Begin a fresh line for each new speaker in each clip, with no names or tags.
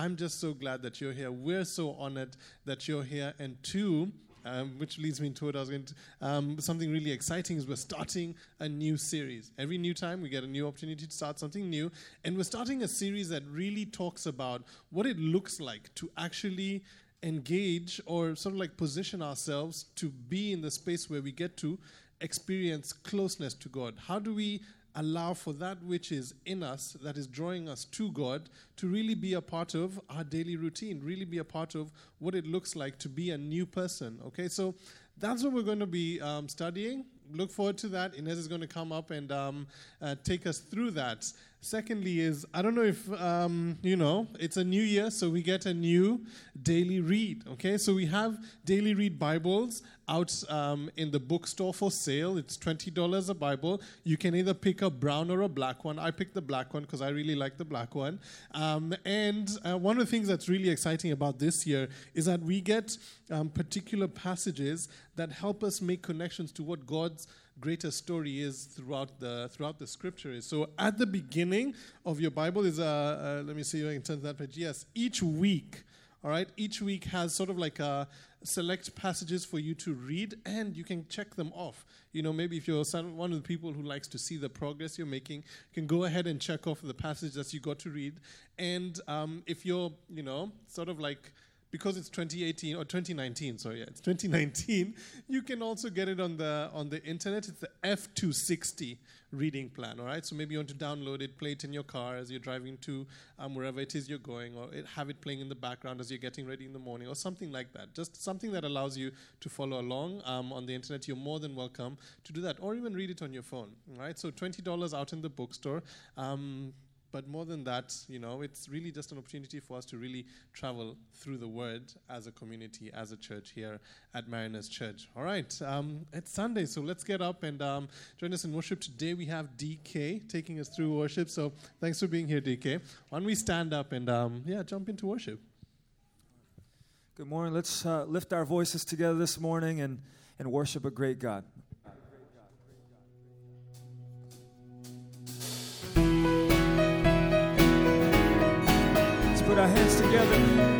I'm just so glad that you're here. We're so honored that you're here. And two, which leads me into what I was going to, something really exciting is we're starting a new series. Every new time we get a new opportunity to start something new. And we're starting a series that really talks about what it looks like to actually engage or sort of like position ourselves to be in the space where we get to experience closeness to God. How do we allow for that which is in us, that is drawing us to God, to really be a part of our daily routine, really be a part of what it looks like to be a new person, okay? So that's what we're going to be studying. Look forward to that. Inez is going to come up and take us through that. Secondly is, I don't know if, it's a new year, so we get a new daily read, okay? So we have daily read Bibles out in the bookstore for sale. It's $20 a Bible. You can either pick a brown or a black one. I picked the black one because I really like the black one. And one of the things that's really exciting about this year is that we get particular passages that help us make connections to what God's greater story is throughout the scriptures. So at the beginning of your Bible is let me see if I can turn to that page. Yes, each week, all right, each week has sort of like a select passages for you to read, and you can check them off. You know, maybe if you're one of the people who likes to see the progress you're making, you can go ahead and check off the passage that you got to read. And if you're, sort of like, because it's 2018 or 2019, it's 2019. You can also get it on the internet. It's the F260 reading plan. All right, so maybe you want to download it, play it in your car as you're driving to wherever it is you're going, or have it playing in the background as you're getting ready in the morning, or something like that. Just something that allows you to follow along on the internet. You're more than welcome to do that, or even read it on your phone. All right, so $20 out in the bookstore. But more than that, it's really just an opportunity for us to really travel through the Word as a community, as a church here at Mariners Church. All right, it's Sunday, so let's get up and join us in worship. Today we have DK taking us through worship, so thanks for being here, DK. Why don't we stand up and, jump into worship.
Good morning. Let's lift our voices together this morning and worship a great God. Put our hands together.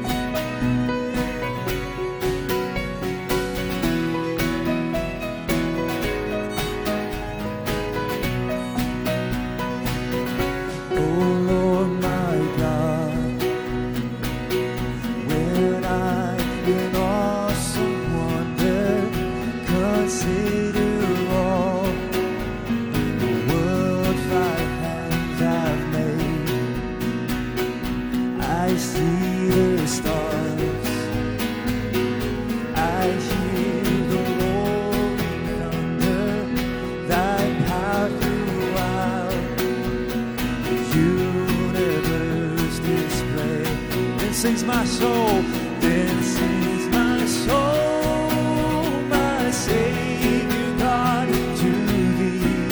Sings my soul, then sings my soul, my Savior God, to thee.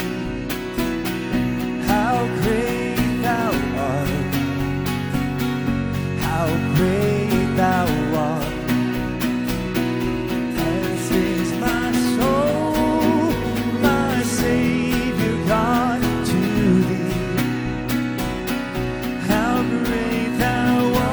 How great thou art, how great thou art. And sings my soul, my Savior God, to thee. How great thou art.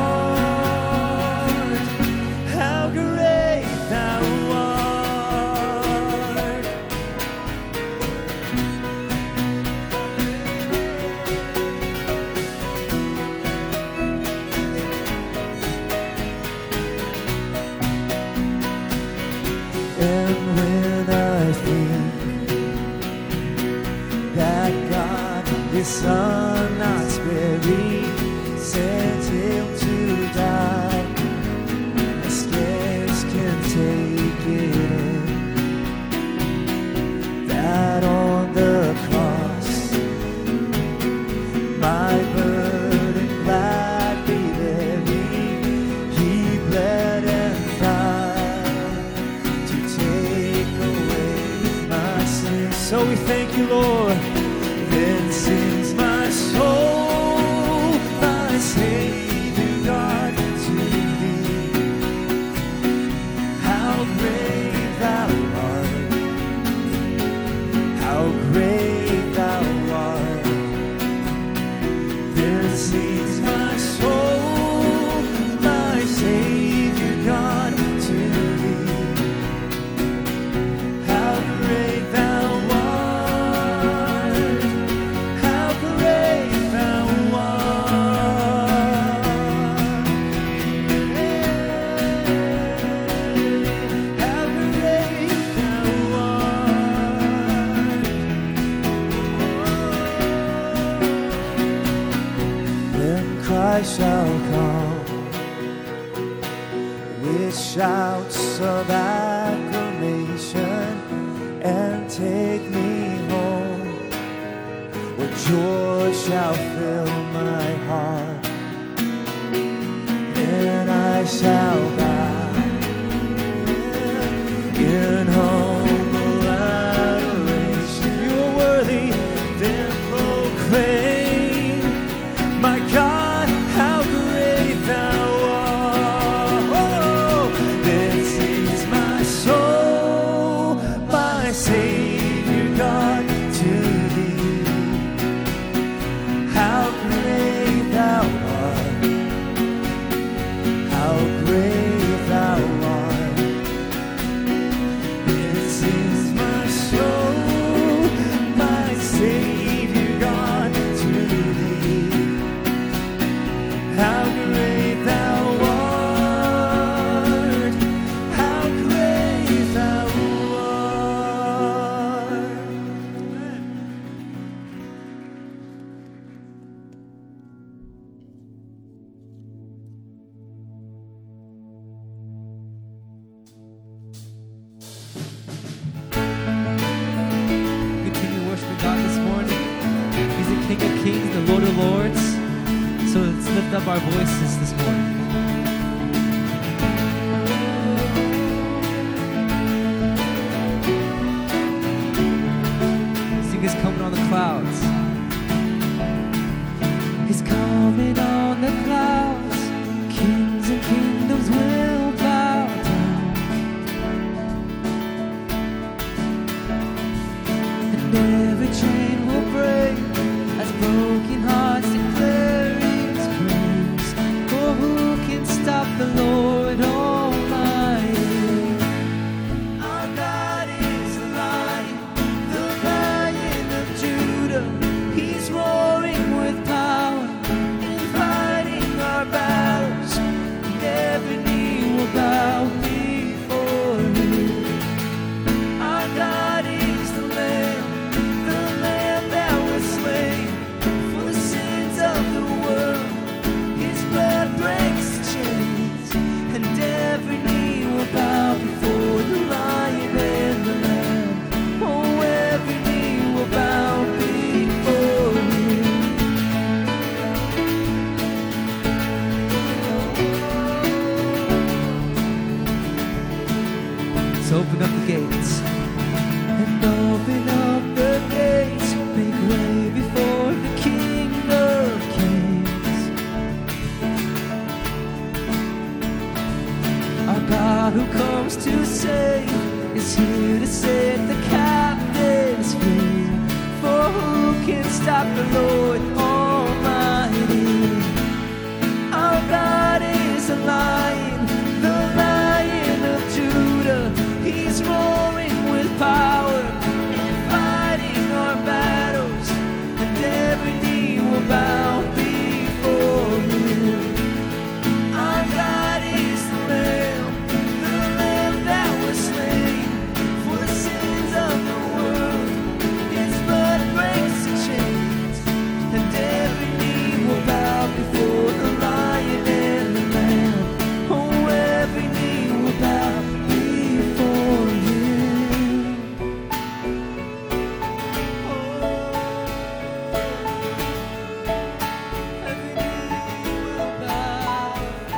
His Son, not sparing, sent him to die. I scarce can take it in, that on the cross my burden gladly bearing, he bled and died to take away my sins. So we thank you, Lord. Then sings my soul, my Savior God, to thee. How great thou art, how great thou art. Then sings my soul, come with shouts of acclamation and take me home, where joy shall fill my heart, and I shall bow in humble adoration. You are worthy, then proclaim, my God, how great thou art. Oh, then sings my soul, my Savior God, to thee. How great thou art, how great thou art. Then sings my soul, my Savior God, to thee. How great thou art, how great thou art.
Continue worshiping God this morning. He's the King of Kings, the Lord of Lords. So let's lift up our voices this morning. Sing He's coming on the clouds. He's coming on the clouds. Kings and kingdoms will bow down. And every chain will break as broken hearts declare His praise. For who can stop the Lord Almighty? Our God is a lion, the Lion of Judah. He's roaring with power and fighting our battles. And every knee will bow before Him. Our God is the Lamb that was slain for the sins of the world. His blood breaks the chains, and every knee will bow before the Lion and the Lamb. Oh, every knee will bow before Him. So open up the gates. And open up the gates, make way before the King of Kings. Our God who comes to save is here to set the captives free. For who can stop the Lord Almighty? Our God is a lion, the Lion of Judah. He's roaring with power and fighting our battles, and every knee will bow before Him. Our God is the Lamb that was slain for the sins of the world. His blood breaks the chains, and every knee will bow before the Lion and the Lamb. Oh, every knee will bow before Him. Every knee will bow.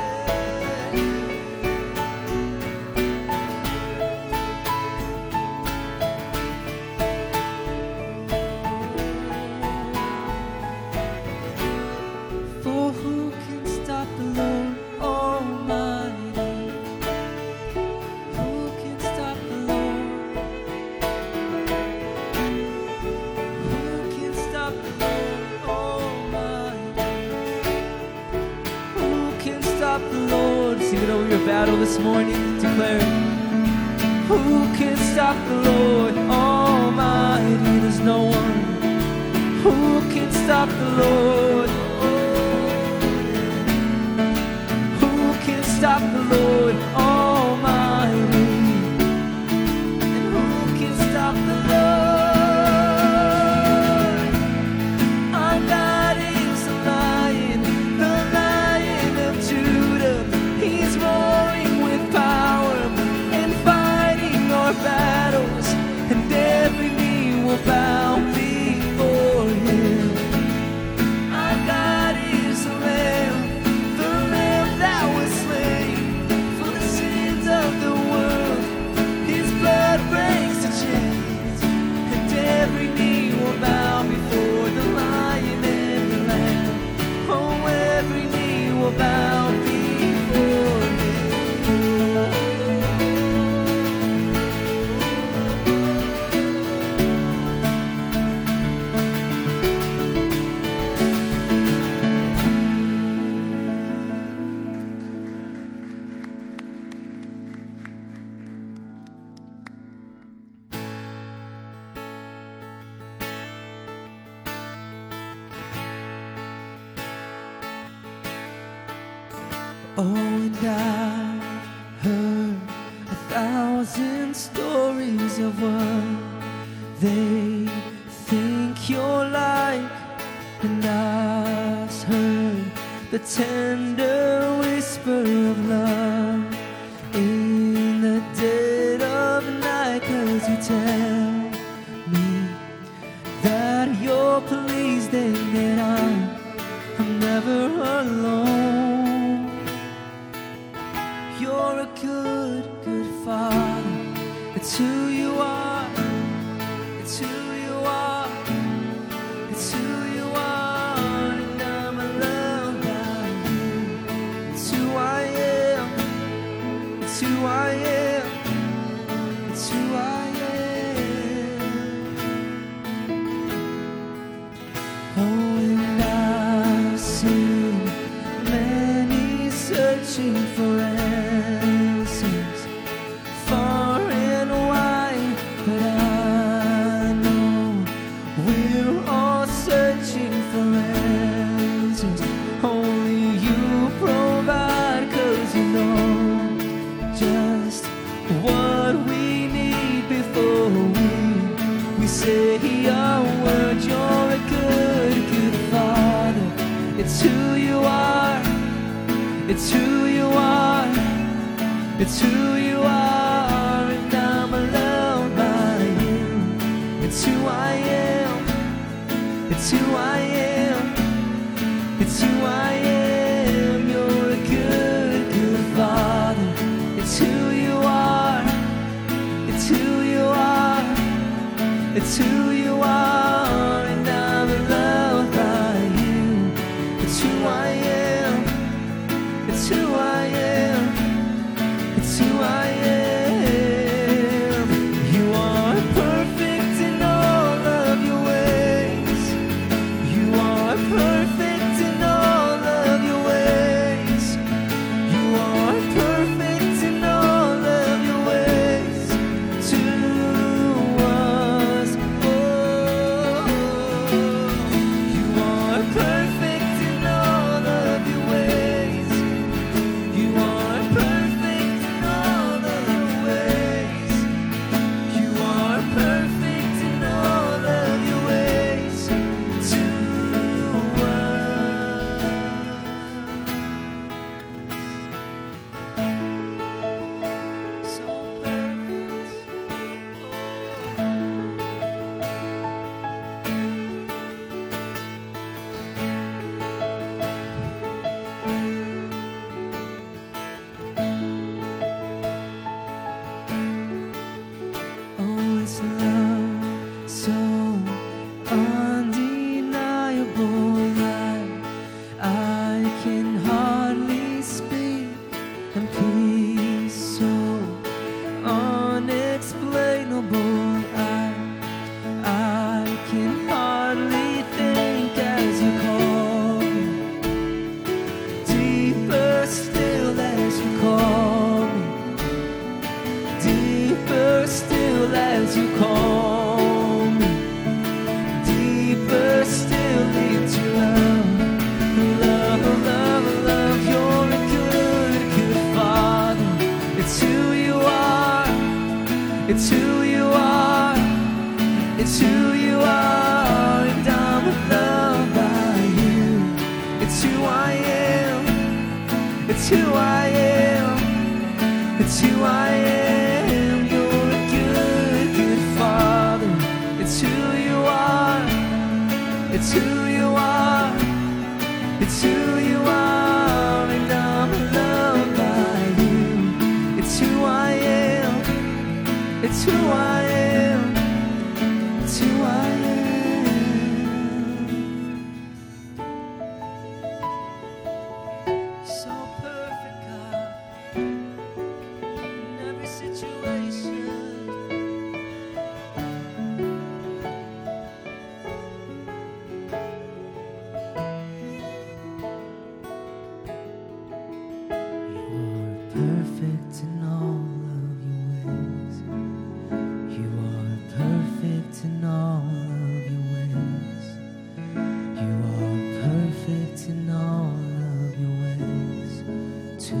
For who can stop the Lord Almighty? Who can stop the Lord? Who can stop the Lord Almighty? Who can stop the Lord? Sing it over your battle this morning. Declare it. Who can stop the Lord Almighty? There's no one. Who can stop the Lord? Who can stop the Lord Almighty? And who can stop the Lord? Our God is a lion, the Lion of Oh, and I've heard 1,000 stories of what they think you're like, and I've heard the tender whisper of love in the dead of night, 'cause you tell me that you're pleased and that I'm never alone. You're a good, good Father. It's who you are. It's who you are. It's who you are. And I'm loved by you. It's who I am. It's who I am. It's who I am. Oh, and I've seen many searching for answers far and wide, but I know we're all searching for answers. Only you provide, 'cause you know just what we need before we say a word. You're a good, good Father. It's who you are. It's who you are. It's who you are, and I'm loved by you. It's who I am. It's who I am. It's who I am. You're a good, good Father. It's who you are. It's who you are. It's who you are, and I'm loved by you. It's who I am. It's who I am. It's who I am. You are perfect in all of your ways. You are perfect in all of your ways. You are perfect in all of your ways to us. Oh, you are perfect in all of your ways. You are perfect in all of your ways. You are perfect in all of your ways to us. So oh, it's love so undeniable that I can hardly speak, and peace so unexplainable I can hardly think as you call me, deeper still as you call me, deeper still as you call me, deeper still into love, love, love, love. You're a good, good Father. It's who you are. It's who you are. It's who you are, and I'm loved by you. It's who I am. It's who I am. It's who I am. You're a good, good Father. It's who you are. It's who you are. It's who you are, and I'm loved by you. It's who I am. It's who I am. It's who I am. So perfect, God, in every situation. to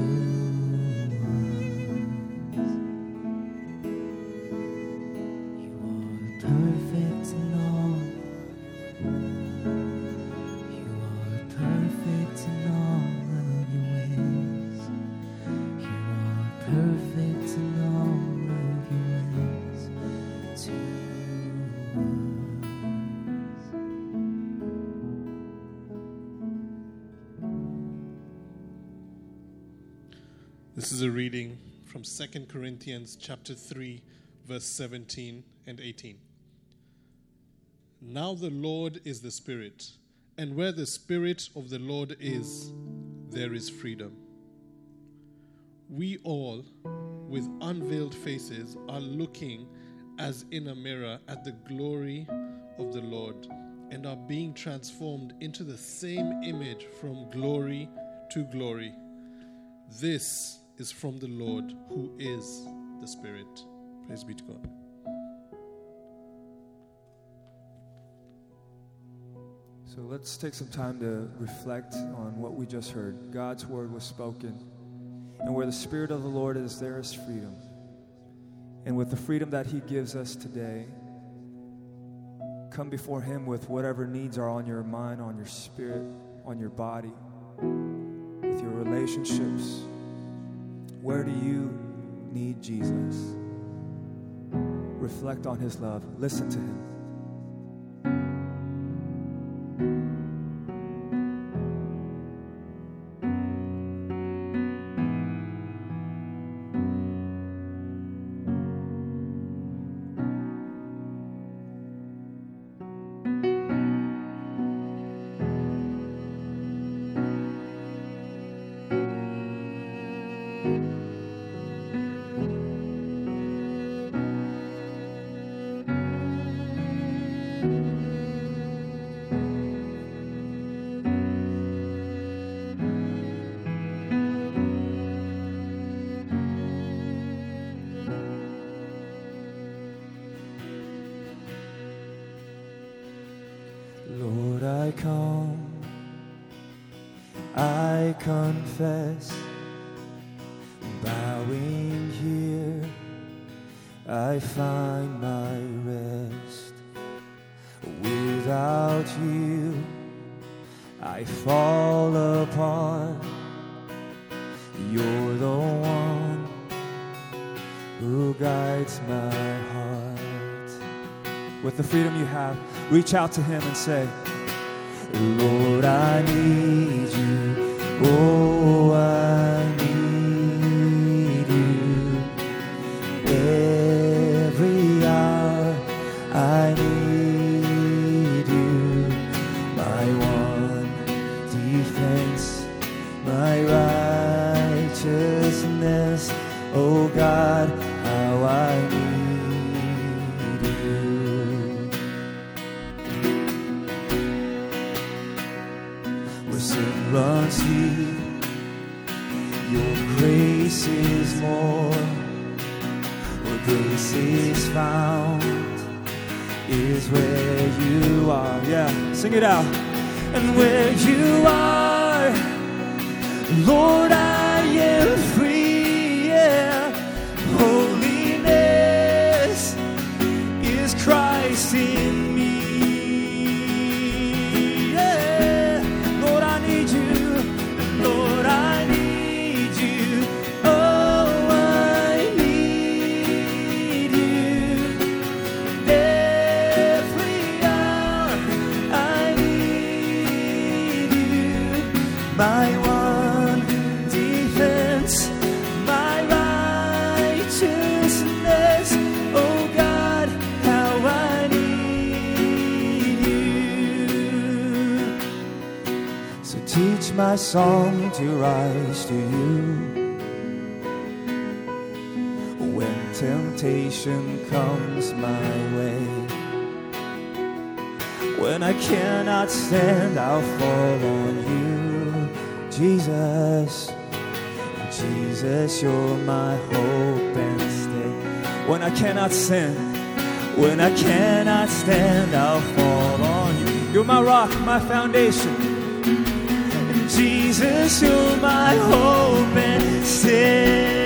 This is a reading from 2 Corinthians chapter 3, verse 17 and 18. Now the Lord is the Spirit, and where the Spirit of the Lord is, there is freedom. We all, with unveiled faces, are looking as in a mirror at the glory of the Lord, and are being transformed into the same image from glory to glory. This is from the Lord, who is the Spirit. Praise be to God.
So let's take some time to reflect on what we just heard. God's word was spoken. And where the Spirit of the Lord is, there is freedom. And with the freedom that He gives us today, come before Him with whatever needs are on your mind, on your spirit, on your body, with your relationships. Where do you need Jesus? Reflect on His love. Listen to Him. Lord, I come, I confess, bowing here, I find my rest. Without you, I fall apart. You're the one who guides my heart. With the freedom you have, reach out to Him and say, Lord, I need you. Oh, I need you. Every hour I need you. My one defense, my righteousness. Oh God, how I need you. Sin runs deep, your grace is more. Where grace is found is where you are. Yeah, sing it out. And where you are, Lord, I am free. Yeah, holiness is Christ in me. Lord, I need you. Oh, I need you. Every hour I need you. My one defense, my righteousness. Oh God, how I need you. So teach my song to rise to you. When temptation comes my way, when I cannot stand, I'll fall on you. Jesus, Jesus, you're my hope and stay. When I cannot stand, when I cannot stand, I'll fall on you. You're my rock, my foundation. Jesus, you're my hope and stay.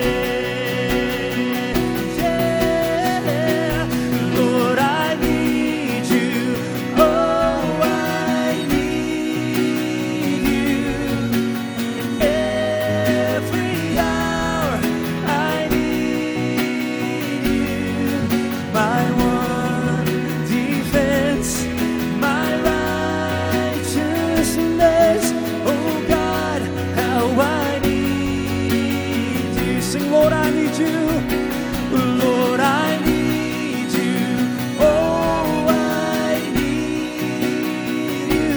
Yeah. Lord, I need you. Oh, I need you. Every hour I need you. My one defense, my righteousness. Oh God, how I need you. need you. Lord, I need you. Oh, I need you.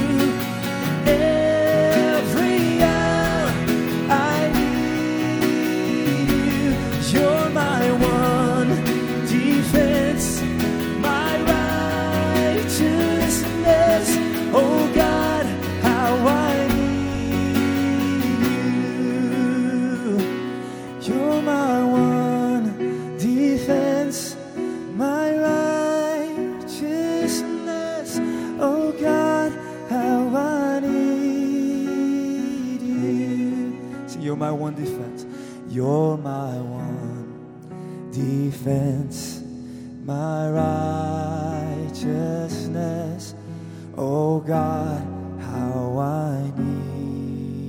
Every hour I need you. You're my one defense, my righteousness. Oh God, how I need you. You're my one defense, my righteousness. Oh God, how I need you. So you're my one defense. You're my one defense, my righteousness. Oh God, how I need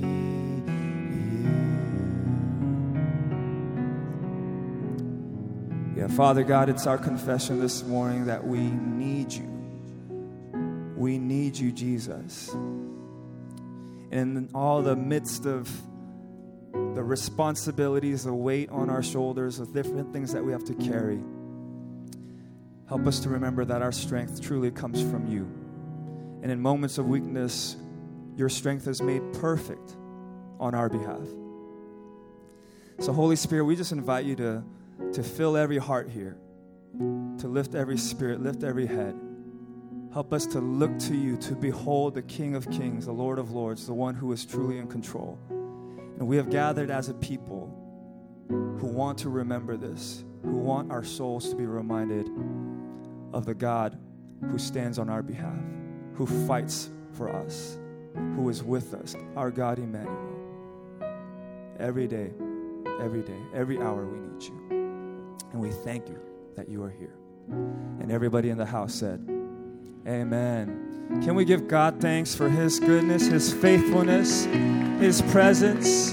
you. Yeah, Father God, it's our confession this morning that we need you. We need you, Jesus. And in all the midst of the responsibilities, the weight on our shoulders, the different things that we have to carry, help us to remember that our strength truly comes from you. And in moments of weakness, your strength is made perfect on our behalf. So Holy Spirit, we just invite you to fill every heart here, to lift every spirit, lift every head. Help us to look to you, to behold the King of Kings, the Lord of Lords, the one who is truly in control. And we have gathered as a people who want to remember this, who want our souls to be reminded of the God who stands on our behalf, who fights for us, who is with us, our God Emmanuel. Every day, every hour we need you. And we thank you that you are here. And everybody in the house said, amen. Can we give God thanks for his goodness, his faithfulness, his presence?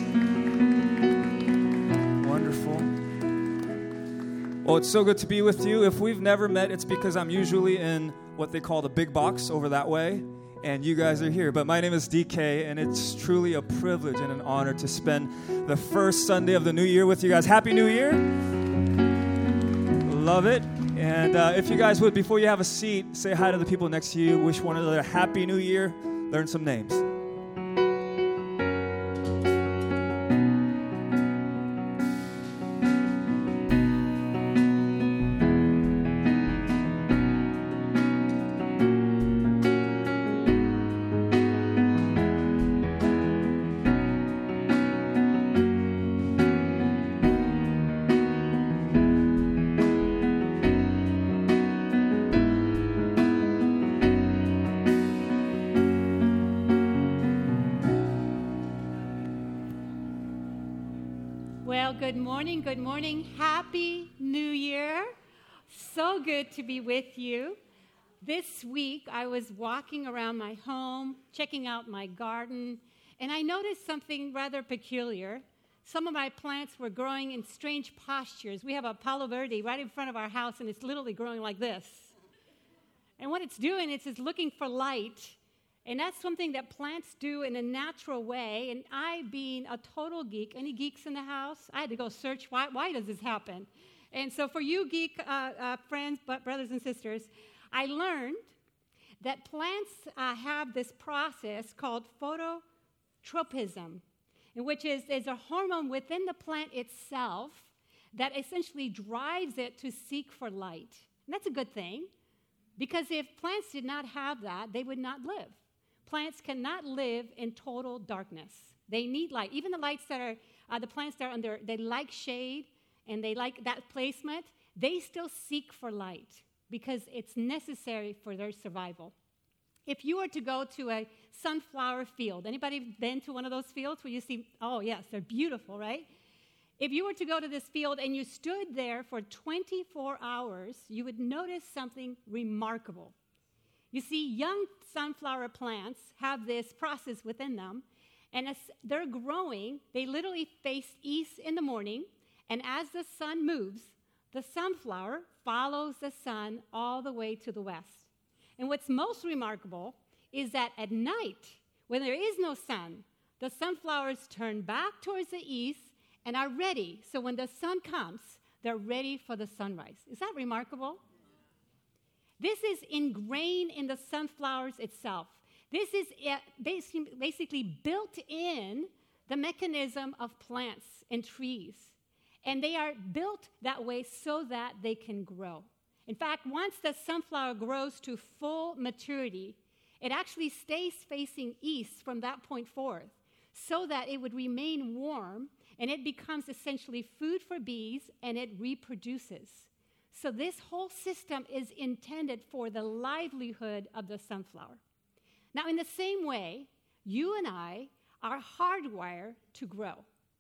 Wonderful. Well, it's so good to be with you. If we've never met, it's because I'm usually in what they call the big box over that way, and you guys are here. But my name is DK, and it's truly a privilege and an honor to spend the first Sunday of the new year with you guys. Happy New Year. Love it. And if you guys would, before you have a seat, say hi to the people next to you. Wish one another a Happy New Year. Learn some names.
Good morning. Happy New Year. So good to be with you. This week, I was walking around my home, checking out my garden, and I noticed something rather peculiar. Some of my plants were growing in strange postures. We have a Palo Verde right in front of our house, and it's literally growing like this. And what it's doing is it's looking for light. And that's something that plants do in a natural way. And I, being a total geek, any geeks in the house? I had to go search, why does this happen? And so for you geek friends, brothers and sisters, I learned that plants have this process called phototropism, which is a hormone within the plant itself that essentially drives it to seek for light. And that's a good thing, because if plants did not have that, they would not live. Plants cannot live in total darkness. They need light. Even the lights that are, the plants that are under, they like shade and they like that placement. They still seek for light because it's necessary for their survival. If you were to go to a sunflower field, anybody been to one of those fields where you see, oh yes, they're beautiful, right? If you were to go to this field and you stood there for 24 hours, you would notice something remarkable. You see, young sunflower plants have this process within them, and as they're growing, they literally face east in the morning, and as the sun moves, the sunflower follows the sun all the way to the west. And what's most remarkable is that at night, when there is no sun, the sunflowers turn back towards the east, and are ready. So when the sun comes, they're ready for the sunrise. Is that remarkable? This is ingrained in the sunflowers itself. This is basically built in the mechanism of plants and trees. And they are built that way so that they can grow. In fact, once the sunflower grows to full maturity, it actually stays facing east from that point forth so that it would remain warm, and it becomes essentially food for bees, and it reproduces. So this whole system is intended for the livelihood of the sunflower. Now, in the same way, you and I are hardwired to grow.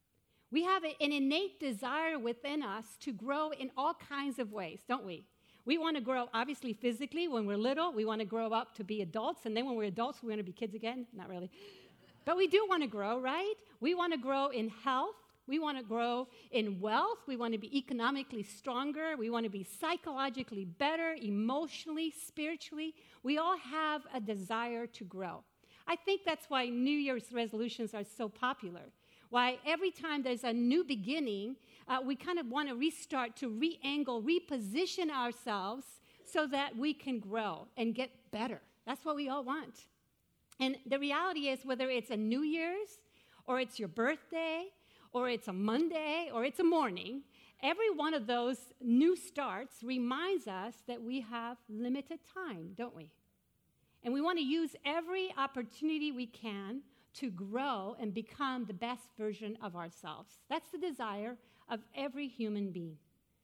We have an innate desire within us to grow in all kinds of ways, don't we? We want to grow, obviously, physically when we're little. We want to grow up to be adults, and then when we're adults, we want to be kids again. Not really. But we do want to grow, right? We want to grow in health. We want to grow in wealth. We want to be economically stronger. We want to be psychologically better, emotionally, spiritually. We all have a desire to grow. I think that's why New Year's resolutions are so popular. Why every time there's a new beginning, we kind of want to restart, to re-angle, reposition ourselves so that we can grow and get better. That's what we all want. And the reality is, whether it's a New Year's, or it's your birthday, or it's a Monday, or it's a morning, every one of those new starts reminds us that we have limited time, don't we? And we want to use every opportunity we can to grow and become the best version of ourselves. That's the desire of every human being.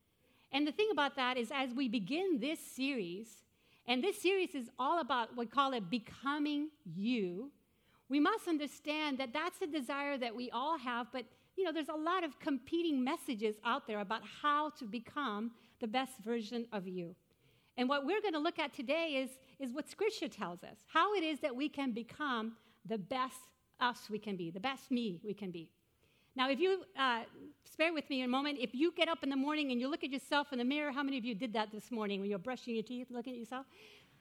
And the thing about that is, as we begin this series, and this series is all about, we call it becoming you, we must understand that that's a desire that we all have, but there's a lot of competing messages out there about how to become the best version of you. And what we're going to look at today is what Scripture tells us, how it is that we can become the best us we can be, the best me we can be. Now, if you spare with me a moment, if you get up in the morning and you look at yourself in the mirror, how many of you did that this morning when you're brushing your teeth, looking at yourself?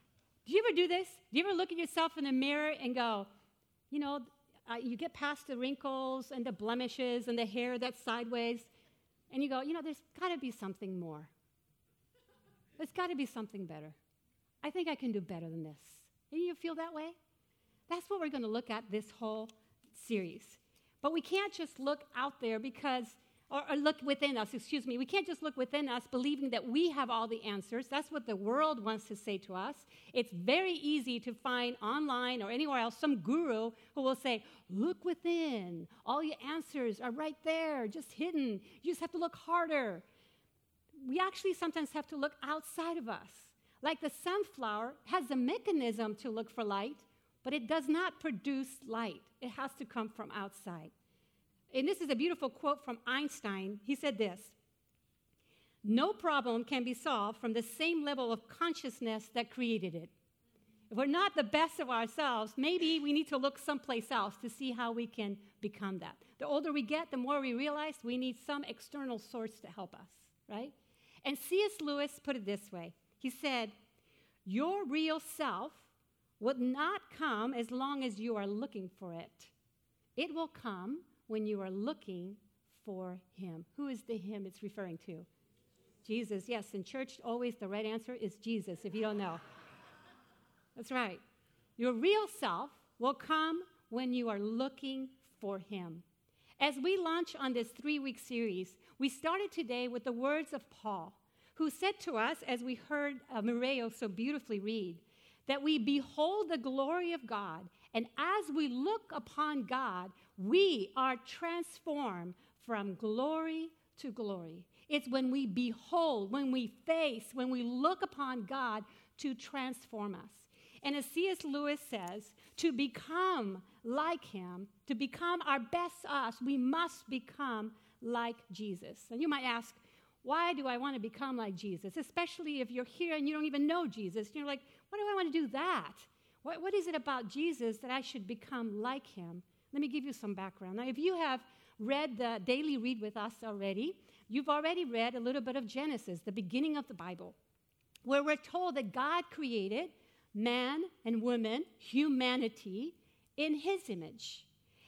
Do you ever do this? Do you ever look at yourself in the mirror and go, you get past the wrinkles and the blemishes and the hair that's sideways, and you go, there's got to be something more. There's got to be something better. I think I can do better than this. And you feel that way? That's what we're going to look at this whole series. But we can't just look out there or look within us, We can't just look within us believing that we have all the answers. That's what the world wants to say to us. It's very easy to find online or anywhere else some guru who will say, look within. All your answers are right there, just hidden. You just have to look harder. We actually sometimes have to look outside of us. Like the sunflower has a mechanism to look for light, but it does not produce light. It has to come from outside. And this is a beautiful quote from Einstein. He said this: no problem can be solved from the same level of consciousness that created it. If we're not the best of ourselves, maybe we need to look someplace else to see how we can become that. The older we get, the more we realize we need some external source to help us, right? And C.S. Lewis put it this way. He said, your real self would not come as long as you are looking for it. It will come when you are looking for him. Who is the him it's referring to? Jesus. Yes, in church, always the right answer is Jesus, if you don't know. That's right. Your real self will come when you are looking for him. As we launch on this 3-week series, we started today with the words of Paul, who said to us, as we heard Mireo so beautifully read, that we behold the glory of God, and as we look upon God, we are transformed from glory to glory. It's when we behold, when we face, when we look upon God to transform us. And as C.S. Lewis says, to become like him, to become our best us, we must become like Jesus. And you might ask, why do I want to become like Jesus? Especially if you're here and you don't even know Jesus. You're like, why do I want to do that? What is it about Jesus that I should become like him? Let me give you some background. Now, if you have read the daily read with us already, you've already read a little bit of Genesis, the beginning of the Bible, where we're told that God created man and woman, humanity, in his image.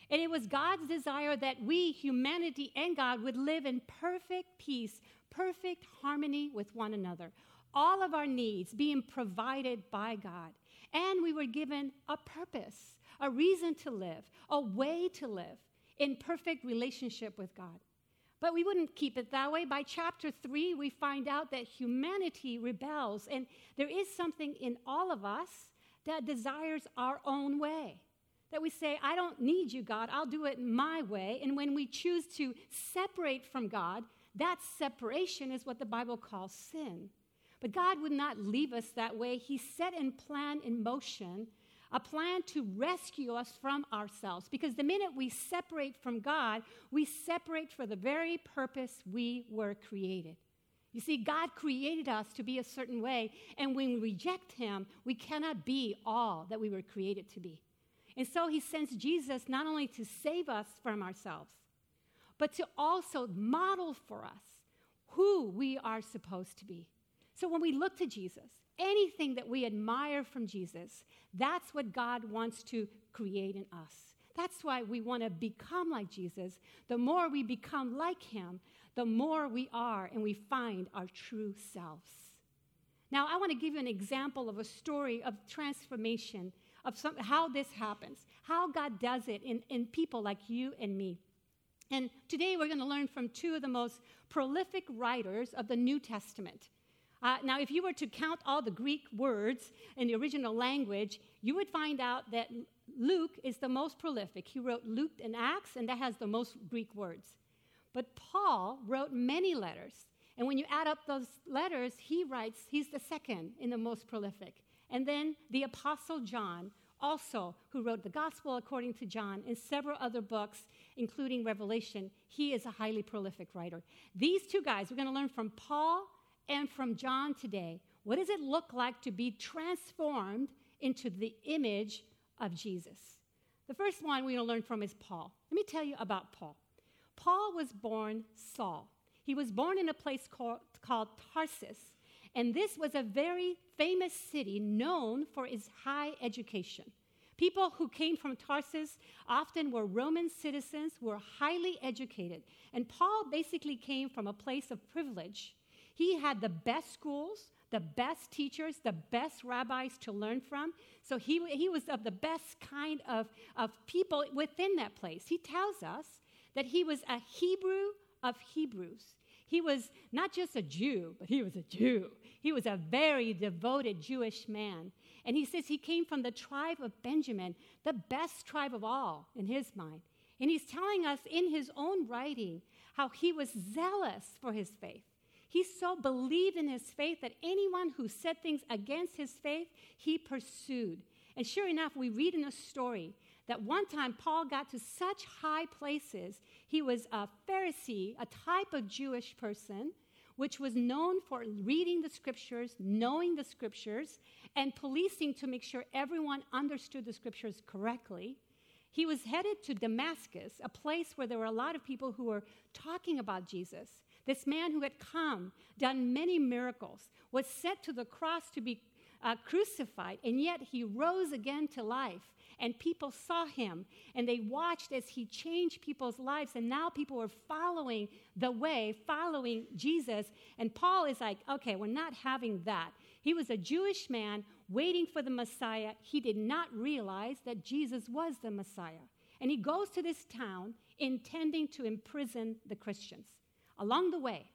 And it was God's desire that we, humanity and God, would live in perfect peace, perfect harmony with one another. All of our needs being provided by God. And we were given a purpose, a reason to live, a way to live in perfect relationship with God. But we wouldn't keep it that way. By chapter 3, we find out that humanity rebels, and there is something in all of us that desires our own way. That we say, I don't need you, God. I'll do it my way. And when we choose to separate from God, that separation is what the Bible calls sin. But God would not leave us that way. He set and planned in motion a plan to rescue us from ourselves. Because the minute we separate from God, we separate for the very purpose we were created. You see, God created us to be a certain way, and when we reject him, we cannot be all that we were created to be. And so he sends Jesus not only to save us from ourselves, but to also model for us who we are supposed to be. So when we look to Jesus, anything that we admire from Jesus, that's what God wants to create in us. That's why we want to become like Jesus. The more we become like him, the more we are and we find our true selves. Now, I want to give you an example of a story of transformation, of how this happens, how God does it in people like you and me. And today we're going to learn from two of the most prolific writers of the New Testament. Now, if you were to count all the Greek words in the original language, you would find out that Luke is the most prolific. He wrote Luke and Acts, and that has the most Greek words. But Paul wrote many letters. And when you add up those letters, he's the second in the most prolific. And then the Apostle John, also, who wrote the Gospel according to John and several other books, including Revelation, he is a highly prolific writer. These two guys, we're going to learn from Paul and from John today. What does it look like to be transformed into the image of Jesus? The first one we're going to learn from is Paul. Let me tell you about Paul. Paul was born Saul. He was born in a place called Tarsus. And this was a very famous city known for its high education. People who came from Tarsus often were Roman citizens who were highly educated. And Paul basically came from a place of privilege. He had the best schools, the best teachers, the best rabbis to learn from. So he was of the best kind of people within that place. He tells us that he was a Hebrew of Hebrews. He was not just a Jew, but he was a Jew. He was a very devoted Jewish man. And he says he came from the tribe of Benjamin, the best tribe of all in his mind. And he's telling us in his own writing how he was zealous for his faith. He so believed in his faith that anyone who said things against his faith, he pursued. And sure enough, we read in a story that one time Paul got to such high places. He was a Pharisee, a type of Jewish person, which was known for reading the scriptures, knowing the scriptures, and policing to make sure everyone understood the scriptures correctly. He was headed to Damascus, a place where there were a lot of people who were talking about Jesus. This man who had come, done many miracles, was set to the cross to be crucified, and yet he rose again to life. And people saw him, and they watched as he changed people's lives, and now people were following the way, following Jesus. And Paul is like, okay, we're not having that. He was a Jewish man waiting for the Messiah. He did not realize that Jesus was the Messiah. And he goes to this town intending to imprison the Christians. Along the way,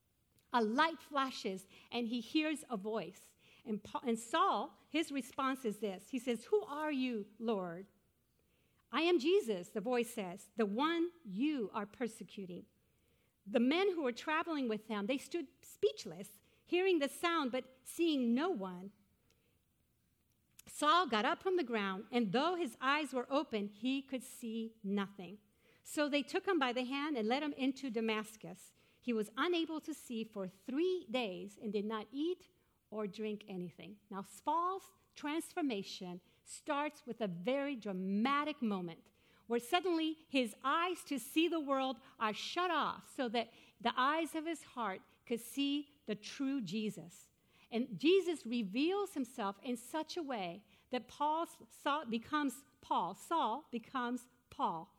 a light flashes, and he hears a voice. And Saul, his response is this. He says, "Who are you, Lord?" "I am Jesus," the voice says, "the one you are persecuting." The men who were traveling with him, they stood speechless, hearing the sound but seeing no one. Saul got up from the ground, and though his eyes were open, he could see nothing. So they took him by the hand and led him into Damascus. He was unable to see for 3 days and did not eat or drink anything. Now, Saul's transformation starts with a very dramatic moment where suddenly his eyes to see the world are shut off so that the eyes of his heart could see the true Jesus. And Jesus reveals himself in such a way that Saul becomes Paul.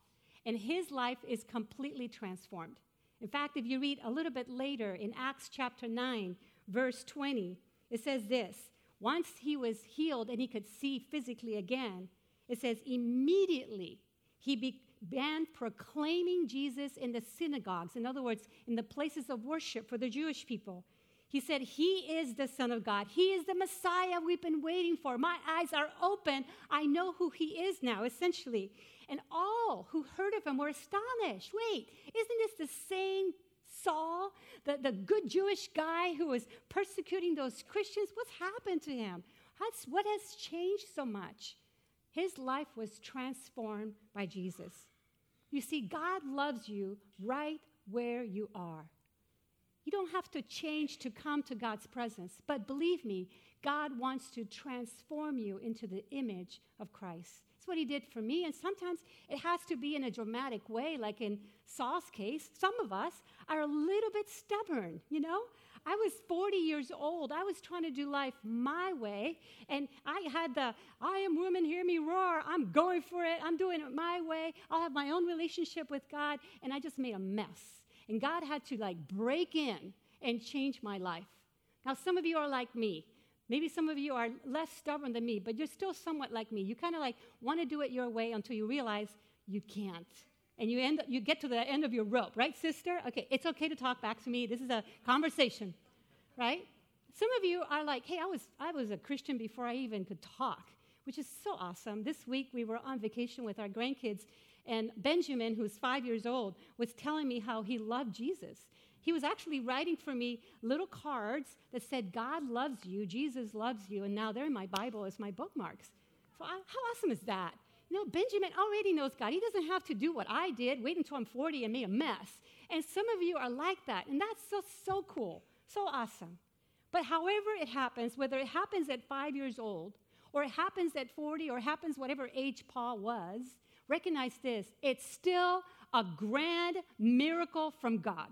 and his life is completely transformed. In fact, if you read a little bit later in Acts chapter 9, verse 20, it says this: once he was healed and he could see physically again, it says immediately he began proclaiming Jesus in the synagogues. In other words, in the places of worship for the Jewish people. He said, he is the Son of God. He is the Messiah we've been waiting for. My eyes are open. I know who he is now, essentially. And all who heard of him were astonished. Wait, isn't this the same Saul, the good Jewish guy who was persecuting those Christians? What's happened to him? What has changed so much? His life was transformed by Jesus. You see, God loves you right where you are. You don't have to change to come to God's presence. But believe me, God wants to transform you into the image of Christ. That's what he did for me. And sometimes it has to be in a dramatic way, like in Saul's case. Some of us are a little bit stubborn, you know? I was 40 years old. I was trying to do life my way. And I had I am woman, hear me roar. I'm going for it. I'm doing it my way. I'll have my own relationship with God. And I just made a mess. And God had to break in and change my life. Now, some of you are like me. Maybe some of you are less stubborn than me, but you're still somewhat like me. You kind of want to do it your way until you realize you can't. And you get to the end of your rope, right, sister? Okay, it's okay to talk back to me. This is a conversation, right? Some of you are like, hey, I was a Christian before I even could talk, which is so awesome. This week we were on vacation with our grandkids, and Benjamin, who's 5 years old, was telling me how he loved Jesus. He was actually writing for me little cards that said, God loves you, Jesus loves you, and now they're in my Bible as my bookmarks. So how awesome is that? You know, Benjamin already knows God. He doesn't have to do what I did, wait until I'm 40 and make a mess. And some of you are like that, and that's so cool, so awesome. But however it happens, whether it happens at 5 years old, or it happens at 40, or happens whatever age Paul was, recognize this: it's still a grand miracle from God.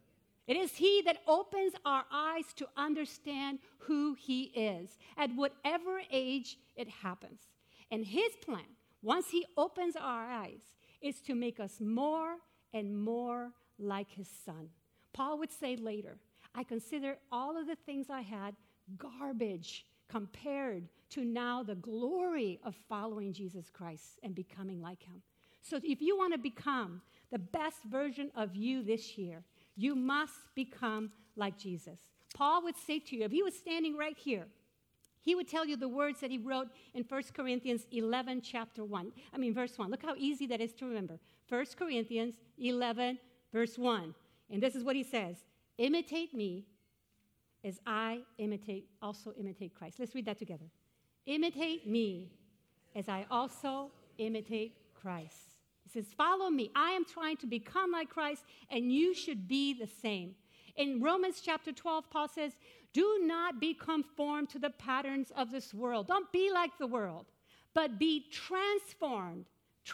It is he that opens our eyes to understand who he is at whatever age it happens. And his plan, once he opens our eyes, is to make us more and more like his son. Paul would say later, I consider all of the things I had garbage compared to now the glory of following Jesus Christ and becoming like him. So if you want to become the best version of you this year, you must become like Jesus. Paul would say to you, if he was standing right here, he would tell you the words that he wrote in 1 Corinthians 11, verse 1. Look how easy that is to remember. 1 Corinthians 11, verse 1. And this is what he says: imitate me as I also imitate Christ. Let's read that together. Imitate me as I also imitate Christ. He says, follow me. I am trying to become like Christ, and you should be the same. In Romans chapter 12, Paul says, do not be conformed to the patterns of this world. Don't be like the world, but be transformed,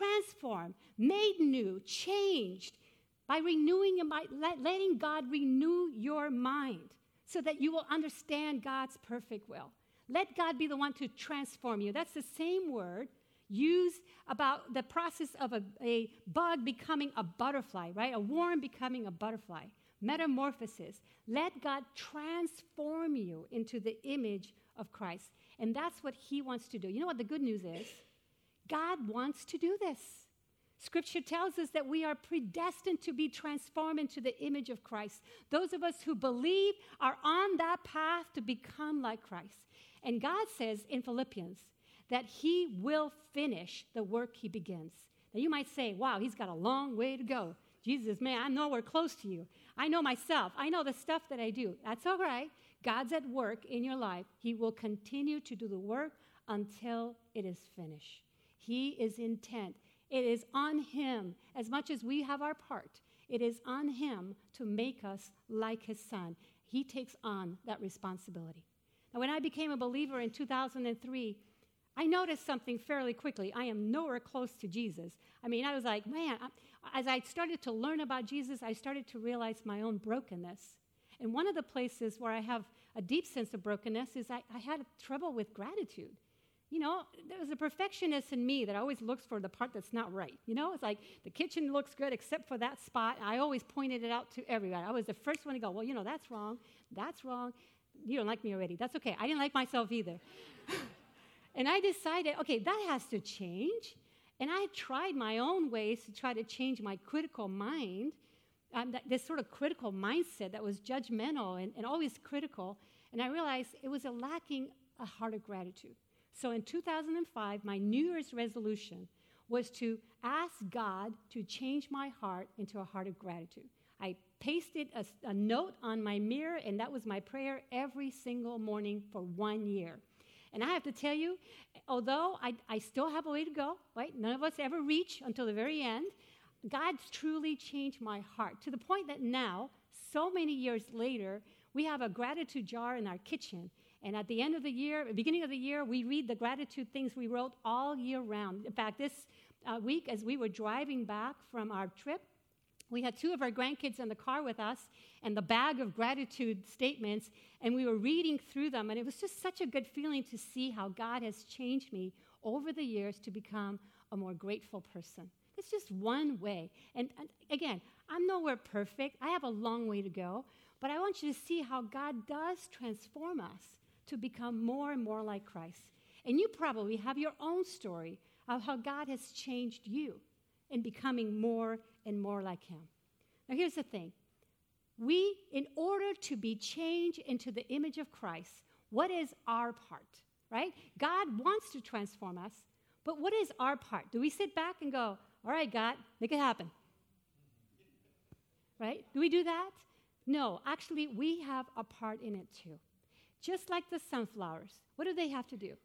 made new, changed by renewing and by letting God renew your mind so that you will understand God's perfect will. Let God be the one to transform you. That's the same word used about the process of a bug becoming a butterfly, right? A worm becoming a butterfly. Metamorphosis. Let God transform you into the image of Christ. And that's what he wants to do. You know what the good news is? God wants to do this. Scripture tells us that we are predestined to be transformed into the image of Christ. Those of us who believe are on that path to become like Christ. And God says in Philippians that he will finish the work he begins. Now you might say, wow, he's got a long way to go. Jesus, man, I know we're close to you. I know myself. I know the stuff that I do. That's all right. God's at work in your life. He will continue to do the work until it is finished. He is intent. It is on him, as much as we have our part, it is on him to make us like his son. He takes on that responsibility. Now, when I became a believer in 2003, I noticed something fairly quickly. I am nowhere close to Jesus. I mean, I was like, man, as I started to learn about Jesus, I started to realize my own brokenness. And one of the places where I have a deep sense of brokenness is I had trouble with gratitude. there was a perfectionist in me that always looks for the part that's not right. It's like the kitchen looks good except for that spot. I always pointed it out to everybody. I was the first one to go, well, that's wrong. That's wrong. You don't like me already. That's okay. I didn't like myself either. And I decided, okay, that has to change. And I tried my own ways to try to change my critical mind, this sort of critical mindset that was judgmental and always critical. And I realized it was lacking a heart of gratitude. So in 2005, my New Year's resolution was to ask God to change my heart into a heart of gratitude. I pasted a note on my mirror, and that was my prayer every single morning for 1 year. And I have to tell you, although I still have a way to go, right? None of us ever reach until the very end. God's truly changed my heart to the point that now, so many years later, we have a gratitude jar in our kitchen. And at the end of the year, beginning of the year, we read the gratitude things we wrote all year round. In fact, this week, as we were driving back from our trip, we had 2 of our grandkids in the car with us and the bag of gratitude statements, and we were reading through them. And it was just such a good feeling to see how God has changed me over the years to become a more grateful person. It's just one way. And again, I'm nowhere perfect. I have a long way to go. But I want you to see how God does transform us to become more and more like Christ. And you probably have your own story of how God has changed you in becoming more and more like Him. Now, here's the thing. We, in order to be changed into the image of Christ, what is our part, right? God wants to transform us, but what is our part? Do we sit back and go, all right, God, make it happen? Right? Do we do that? No, actually, we have a part in it too. Just like the sunflowers, what do they have to do?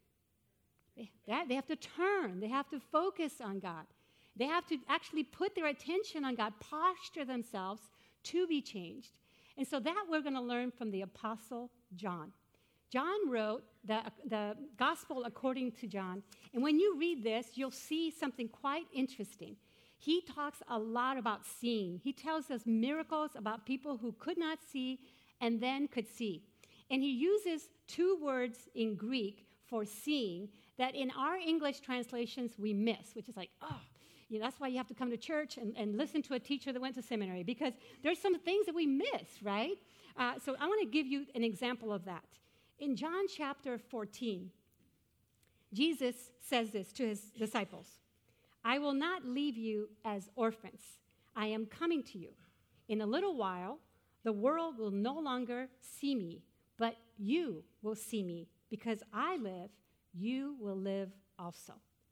They have to turn. They have to focus on God. They have to actually put their attention on God, posture themselves to be changed. And so that we're going to learn from the Apostle John. John wrote the Gospel according to John. And when you read this, you'll see something quite interesting. He talks a lot about seeing. He tells us miracles about people who could not see and then could see. And he uses 2 words in Greek for seeing that in our English translations we miss, which is like, that's why you have to come to church and listen to a teacher that went to seminary, because there's some things that we miss, right? So I want to give you an example of that. In John chapter 14, Jesus says this to his disciples, I will not leave you as orphans. I am coming to you. In a little while, the world will no longer see me, but you will see me. Because I live, you will live also.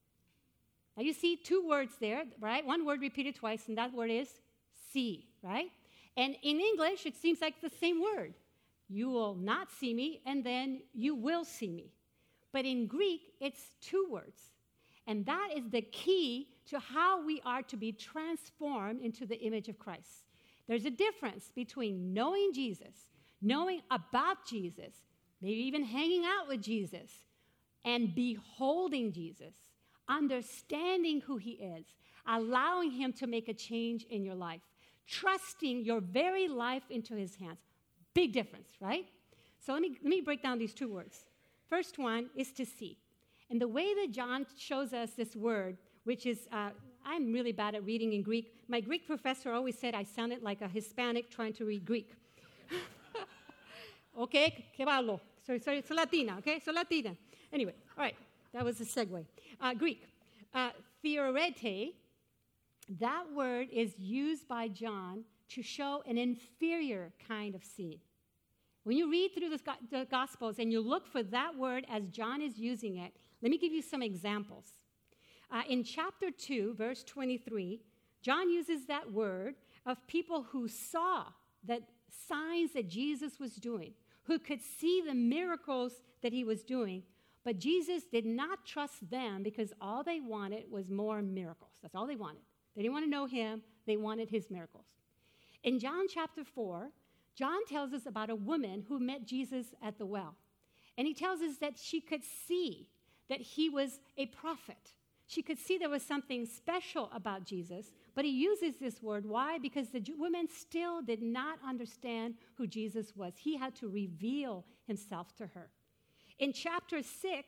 Now you see 2 words there, right? 1 word repeated twice, and that word is see, right? And in English, it seems like the same word. You will not see me, and then you will see me. But in Greek, it's 2 words. And that is the key to how we are to be transformed into the image of Christ. There's a difference between knowing Jesus, knowing about Jesus, maybe even hanging out with Jesus, and beholding Jesus, understanding who He is, allowing Him to make a change in your life, trusting your very life into His hands. Big difference, right? So let me break down these 2 words. First one is to see. And the way that John shows us this word, which is, I'm really bad at reading in Greek. My Greek professor always said I sounded like a Hispanic trying to read Greek. Okay, que hablo? So Latina, okay? So Latina. Anyway, all right, that was a segue. Greek. Theorete, that word is used by John to show an inferior kind of seeing. When you read through the Gospels and you look for that word as John is using it, let me give you some examples. In chapter 2, verse 23, John uses that word of people who saw the signs that Jesus was doing, who could see the miracles that He was doing, but Jesus did not trust them because all they wanted was more miracles. That's all they wanted. They didn't want to know Him. They wanted His miracles. In John chapter 4, John tells us about a woman who met Jesus at the well. And he tells us that she could see that He was a prophet. She could see there was something special about Jesus, but he uses this word. Why? Because the woman still did not understand who Jesus was. He had to reveal Himself to her. In chapter 6,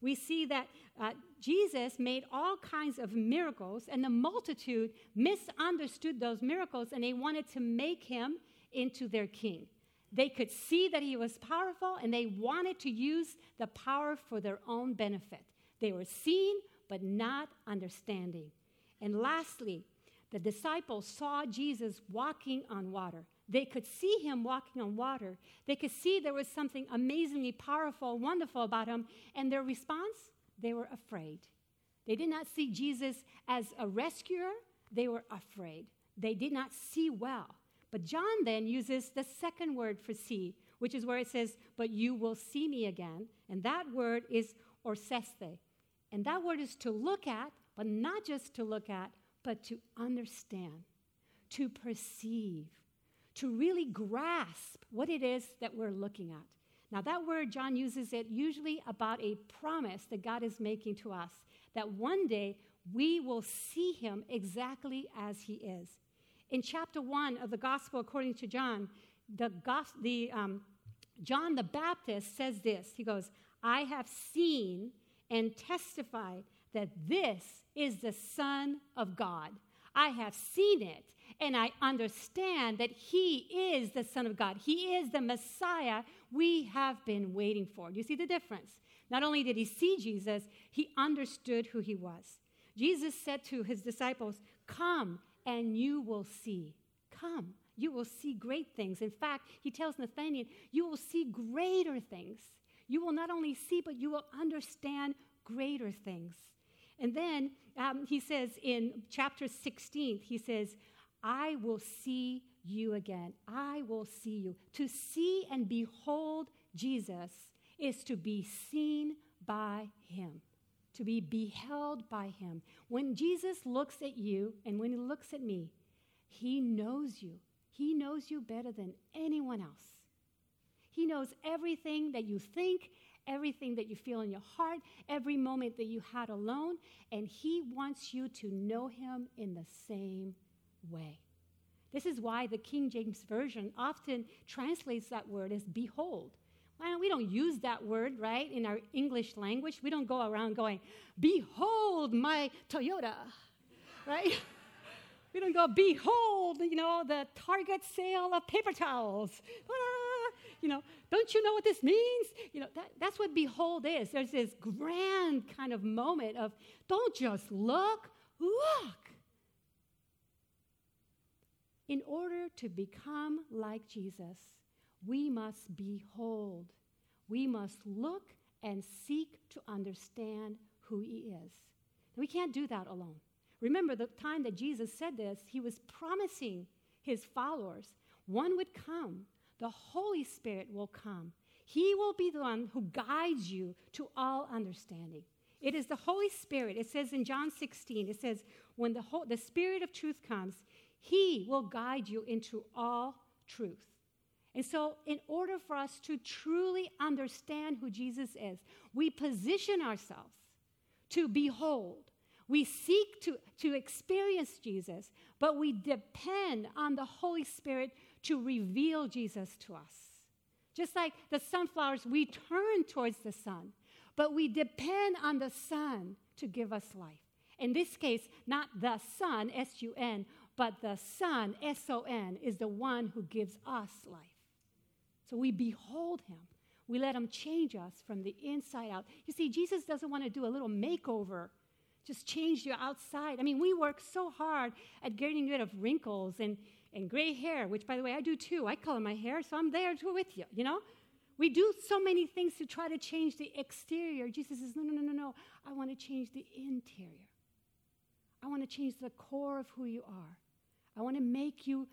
we see that Jesus made all kinds of miracles, and the multitude misunderstood those miracles, and they wanted to make him into their king. They could see that he was powerful, and they wanted to use the power for their own benefit. They were seeing, but not understanding. And lastly, the disciples saw Jesus walking on water. They could see him walking on water. They could see there was something amazingly powerful, wonderful about him. And their response? They were afraid. They did not see Jesus as a rescuer. They were afraid. They did not see well. But John then uses the second word for see, which is where it says, but you will see me again. And that word is orseste. And that word is to look at, but not just to look at, but to understand, to perceive, to really grasp what it is that we're looking at. Now, that word, John uses it usually about a promise that God is making to us, that one day we will see him exactly as he is. In chapter 1 of the Gospel according to John, John the Baptist says this. He goes, I have seen and testified that this is the Son of God. I have seen it, and I understand that he is the Son of God. He is the Messiah we have been waiting for. Do you see the difference? Not only did he see Jesus, he understood who he was. Jesus said to his disciples, come and you will see. Come, you will see great things. In fact, he tells Nathanael, you will see greater things. You will not only see, but you will understand greater things. And then he says in chapter 16, he says, I will see you again. I will see you. To see and behold Jesus is to be seen by him, to be beheld by him. When Jesus looks at you and when he looks at me, he knows you. He knows you better than anyone else. He knows everything that you think, everything that you feel in your heart, every moment that you had alone, and he wants you to know him in the same way. This is why the King James Version often translates that word as behold. Well, we don't use that word, right, in our English language. We don't go around going, behold my Toyota, right? We don't go, behold, the Target sale of paper towels. Don't you know what this means? That's what behold is. There's this grand kind of moment of, don't just look. In order to become like Jesus, we must behold. We must look and seek to understand who he is. We can't do that alone. Remember, the time that Jesus said this, he was promising his followers, one would come. The Holy Spirit will come. He will be the one who guides you to all understanding. It is the Holy Spirit. It says in John 16, it says, when the Spirit of truth comes, he will guide you into all truth. And so in order for us to truly understand who Jesus is, we position ourselves to behold. We seek to experience Jesus, but we depend on the Holy Spirit to reveal Jesus to us. Just like the sunflowers, we turn towards the sun, but we depend on the sun to give us life. In this case, not the Son, S-U-N, but the Son, S-O-N, is the one who gives us life. So we behold him. We let him change us from the inside out. You see, Jesus doesn't want to do a little makeover, just change you outside. I mean, we work so hard at getting rid of wrinkles and gray hair, which, by the way, I do too. I color my hair, so I'm there too with you, We do so many things to try to change the exterior. Jesus says, no. I want to change the interior. I want to change the core of who you are. I want to make you,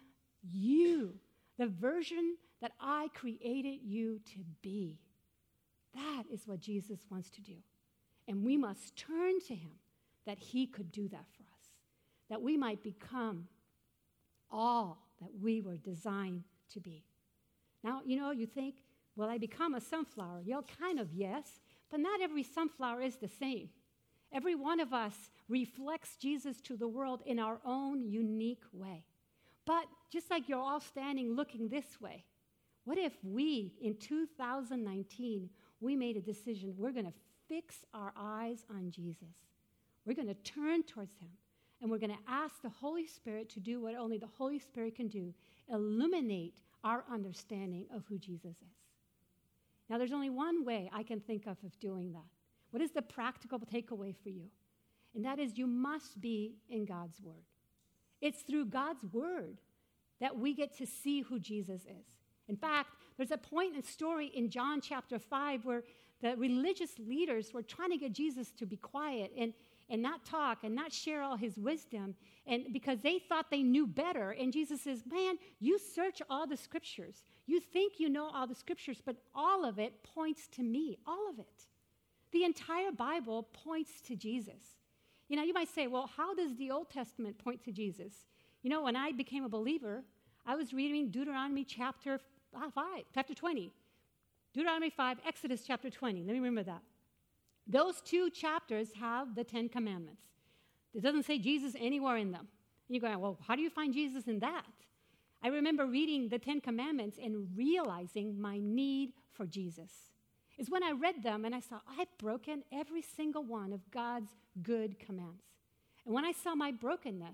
the version that I created you to be. That is what Jesus wants to do. And we must turn to him that he could do that for us, that we might become all that we were designed to be. Now, you think, will I become a sunflower? Kind of, yes, but not every sunflower is the same. Every one of us reflects Jesus to the world in our own unique way. But just like you're all standing looking this way, what if we, in 2019, we made a decision, we're going to fix our eyes on Jesus. We're going to turn towards him, and we're going to ask the Holy Spirit to do what only the Holy Spirit can do, illuminate our understanding of who Jesus is. Now, there's only one way I can think of doing that. What is the practical takeaway for you? And that is, you must be in God's Word. It's through God's Word that we get to see who Jesus is. In fact, there's a point in story in John chapter 5 where the religious leaders were trying to get Jesus to be quiet and not talk and not share all his wisdom, and because they thought they knew better. And Jesus says, man, you search all the scriptures. You think you know all the scriptures, but all of it points to me, all of it. The entire Bible points to Jesus. You know, you might say, well, how does the Old Testament point to Jesus? You know, when I became a believer, I was reading Deuteronomy chapter 20. Deuteronomy 5, Exodus chapter 20. Let me remember that. Those two chapters have the 10 Commandments. It doesn't say Jesus anywhere in them. And you're going, well, how do you find Jesus in that? I remember reading the 10 Commandments and realizing my need for Jesus. It's when I read them and I saw I've broken every single one of God's good commands. And when I saw my brokenness,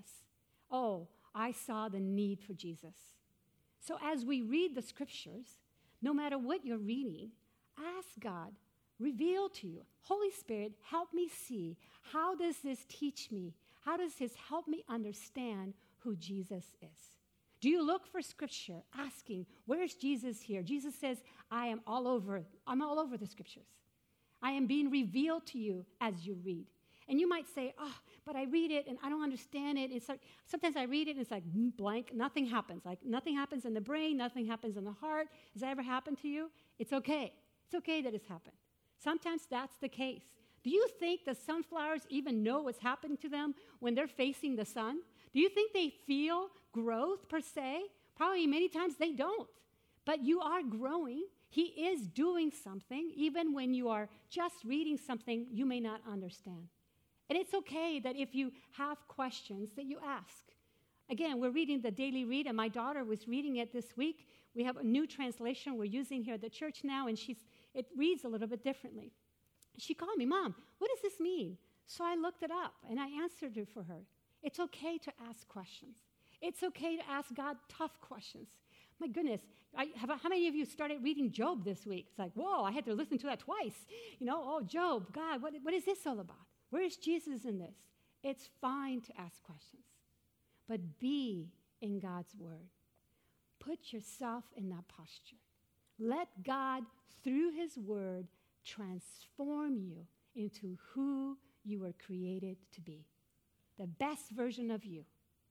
I saw the need for Jesus. So as we read the scriptures, no matter what you're reading, ask God, reveal to you, Holy Spirit, help me see. How does this teach me? How does this help me understand who Jesus is? Do you look for scripture asking, where's Jesus here? Jesus says, I'm all over the scriptures. I am being revealed to you as you read. And you might say, but I read it and I don't understand it. It's like, sometimes I read it and it's like blank, nothing happens. Like nothing happens in the brain, nothing happens in the heart. Has that ever happened to you? It's okay. It's okay that it's happened. Sometimes that's the case. Do you think the sunflowers even know what's happening to them when they're facing the sun? Do you think they feel growth per se? Probably many times they don't. But you are growing. He is doing something, even when you are just reading something you may not understand. And it's okay that if you have questions that you ask. Again, we're reading the Daily Read, and my daughter was reading it this week. We have a new translation we're using here at the church now, and it reads a little bit differently. She called me, Mom, what does this mean? So I looked it up, and I answered it for her. It's okay to ask questions. It's okay to ask God tough questions. My goodness, how many of you started reading Job this week? It's like, whoa, I had to listen to that twice. Job, God, what is this all about? Where is Jesus in this? It's fine to ask questions, but be in God's word. Put yourself in that posture. Let God, through his word, transform you into who you were created to be. The best version of you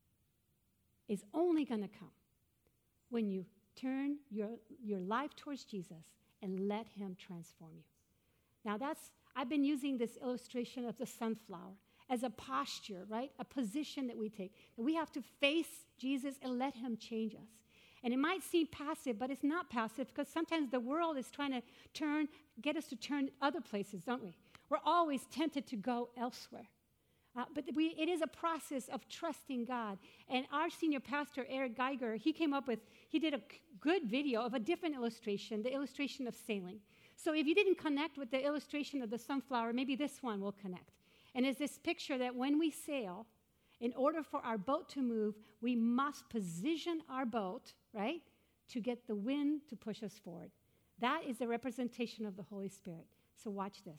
is only going to come when you turn your life towards Jesus and let him transform you. Now I've been using this illustration of the sunflower as a posture, right? A position that we take. That we have to face Jesus and let him change us. And it might seem passive, but it's not passive, because sometimes the world is trying to get us to turn other places, don't we? We're always tempted to go elsewhere. But it is a process of trusting God. And our senior pastor, Eric Geiger, he did a good video of a different illustration, the illustration of sailing. So if you didn't connect with the illustration of the sunflower, maybe this one will connect. And it's this picture that when we sail, in order for our boat to move, we must position our boat, right, to get the wind to push us forward. That is a representation of the Holy Spirit. So watch this.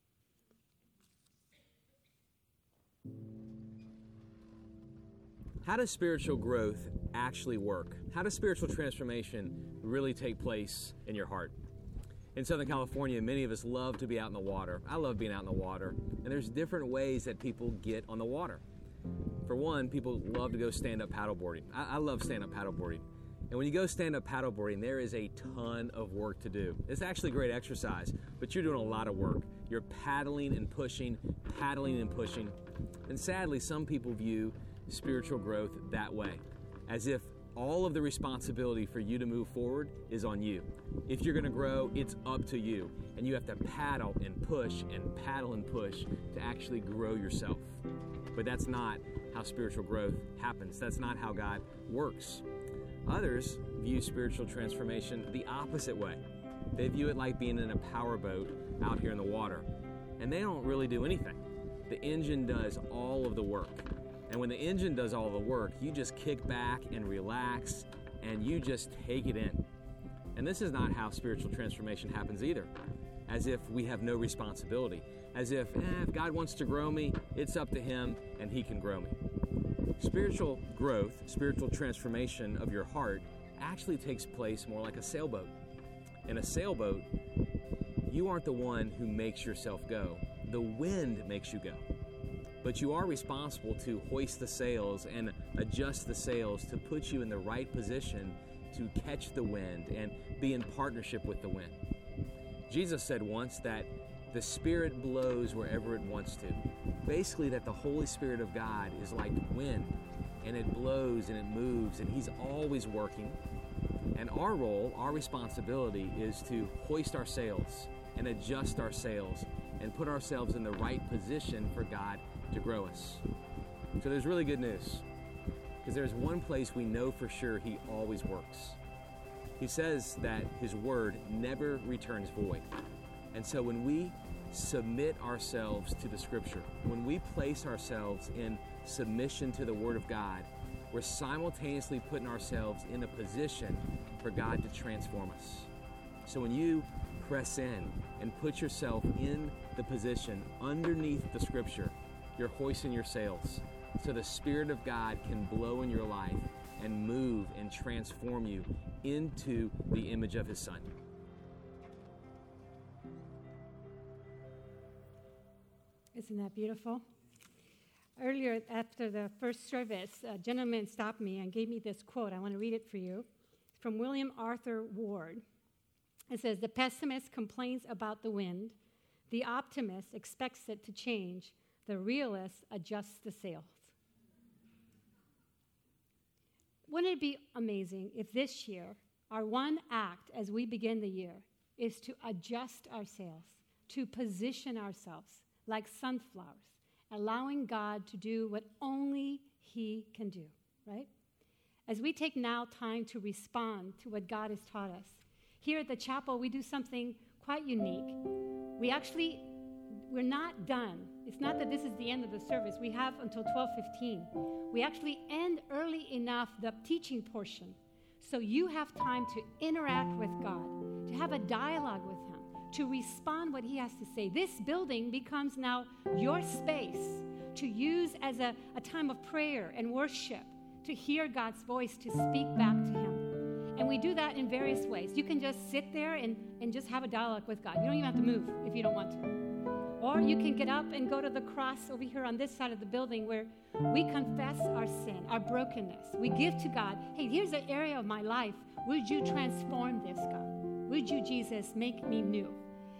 How does spiritual growth actually work? How does spiritual transformation really take place in your heart? In Southern California, many of us love to be out in the water. I love being out in the water. And there's different ways that people get on the water. For one, people love to go stand-up paddleboarding. I love stand-up paddleboarding. And when you go stand-up paddleboarding, there is a ton of work to do. It's actually great exercise, but you're doing a lot of work. You're paddling and pushing. And sadly, some people view spiritual growth that way, as if all of the responsibility for you to move forward is on you. If you're going to grow, it's up to you. And you have to paddle and push and paddle and push to actually grow yourself. But that's not how spiritual growth happens. That's not how God works. Others view spiritual transformation the opposite way. They view it like being in a powerboat out here in the water. and they don't really do anything. The engine does all of the work. And when the engine does all the work, you just kick back and relax, and you just take it in. And this is not how spiritual transformation happens either, as if we have no responsibility, as if God wants to grow me, it's up to Him, and He can grow me. Spiritual growth, spiritual transformation of your heart actually takes place more like a sailboat. In a sailboat, you aren't the one who makes yourself go. The wind makes you go. But you are responsible to hoist the sails and adjust the sails to put you in the right position to catch the wind and be in partnership with the wind. Jesus said once that the Spirit blows wherever it wants to. Basically, that the Holy Spirit of God is like wind, and it blows and it moves, and He's always working. And our role, our responsibility is to hoist our sails and adjust our sails and put ourselves in the right position for God to grow us. So there's really good news, because there's one place we know for sure He always works. He says that His word never returns void. And so when we submit ourselves to the Scripture, when we place ourselves in submission to the Word of God, we're simultaneously putting ourselves in a position for God to transform us. So when you press in and put yourself in the position underneath the Scripture, you're hoisting your sails so the Spirit of God can blow in your life and move and transform you into the image of His Son.
Isn't that beautiful? Earlier, after the first service, a gentleman stopped me and gave me this quote. I want to read it for you. It's from William Arthur Ward. It says, "The pessimist complains about the wind. The optimist expects it to change. The realist adjusts the sails." Wouldn't it be amazing if this year, our one act as we begin the year is to adjust our sails, to position ourselves like sunflowers, allowing God to do what only He can do, right? As we take now time to respond to what God has taught us, here at the chapel, we do something quite unique. We're not done. It's not that this is the end of the service. We have until 12:15. We actually end early enough the teaching portion, so you have time to interact with God, to have a dialogue with Him, to respond what He has to say. This building becomes now your space to use as a time of prayer and worship, to hear God's voice, to speak back to Him. And we do that in various ways. You can just sit there and just have a dialogue with God. You don't even have to move if you don't want to. Or you can get up and go to the cross over here on this side of the building where we confess our sin, our brokenness. We give to God, hey, here's an area of my life. Would you transform this, God? Would you, Jesus, make me new?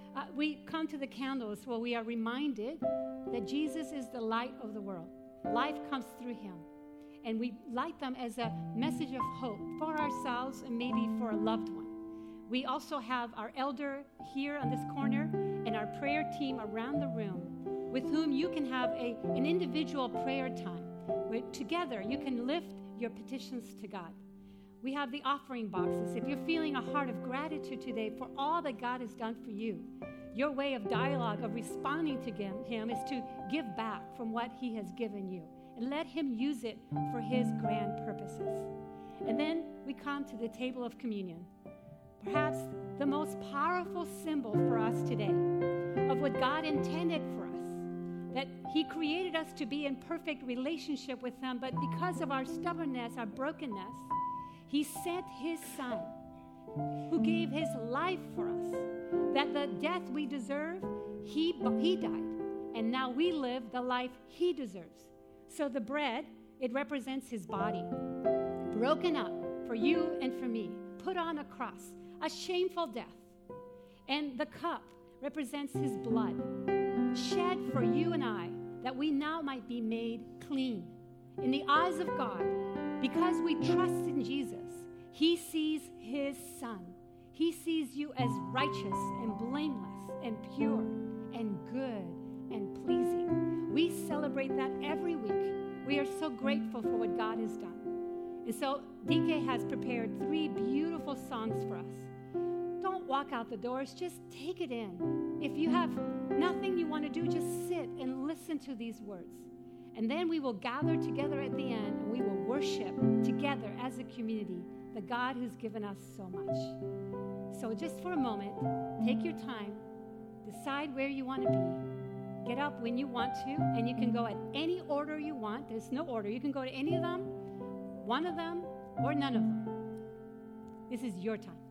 We come to the candles where we are reminded that Jesus is the light of the world. Life comes through Him. And we light them as a message of hope for ourselves and maybe for a loved one. We also have our elder here on this corner and our prayer team around the room with whom you can have an individual prayer time where together you can lift your petitions to God. We have the offering boxes. If you're feeling a heart of gratitude today for all that God has done for you, your way of dialogue, of responding to Him is to give back from what He has given you and let Him use it for His grand purposes. And then we come to the table of communion. Perhaps the most powerful symbol for us today of what God intended for us, that He created us to be in perfect relationship with Him, but because of our stubbornness, our brokenness, He sent His Son, who gave His life for us, that the death we deserve, He died, and now we live the life He deserves. So the bread, it represents His body, broken up for you and for me, put on a cross, a shameful death. And the cup represents His blood, shed for you and I, that we now might be made clean. In the eyes of God, because we trust in Jesus, He sees His Son. He sees you as righteous and blameless and pure and good and pleasing. We celebrate that every week. We are so grateful for what God has done. And so DK has prepared 3 beautiful songs for us. don't walk out the doors. Just take it in. If you have nothing you want to do, just sit and listen to these words. And then we will gather together at the end, and we will worship together as a community the God who's given us so much. So just for a moment, take your time, decide where you want to be, get up when you want to, and you can go at any order you want. There's no order. You can go to any of them, one of them, or none of them. This is your time.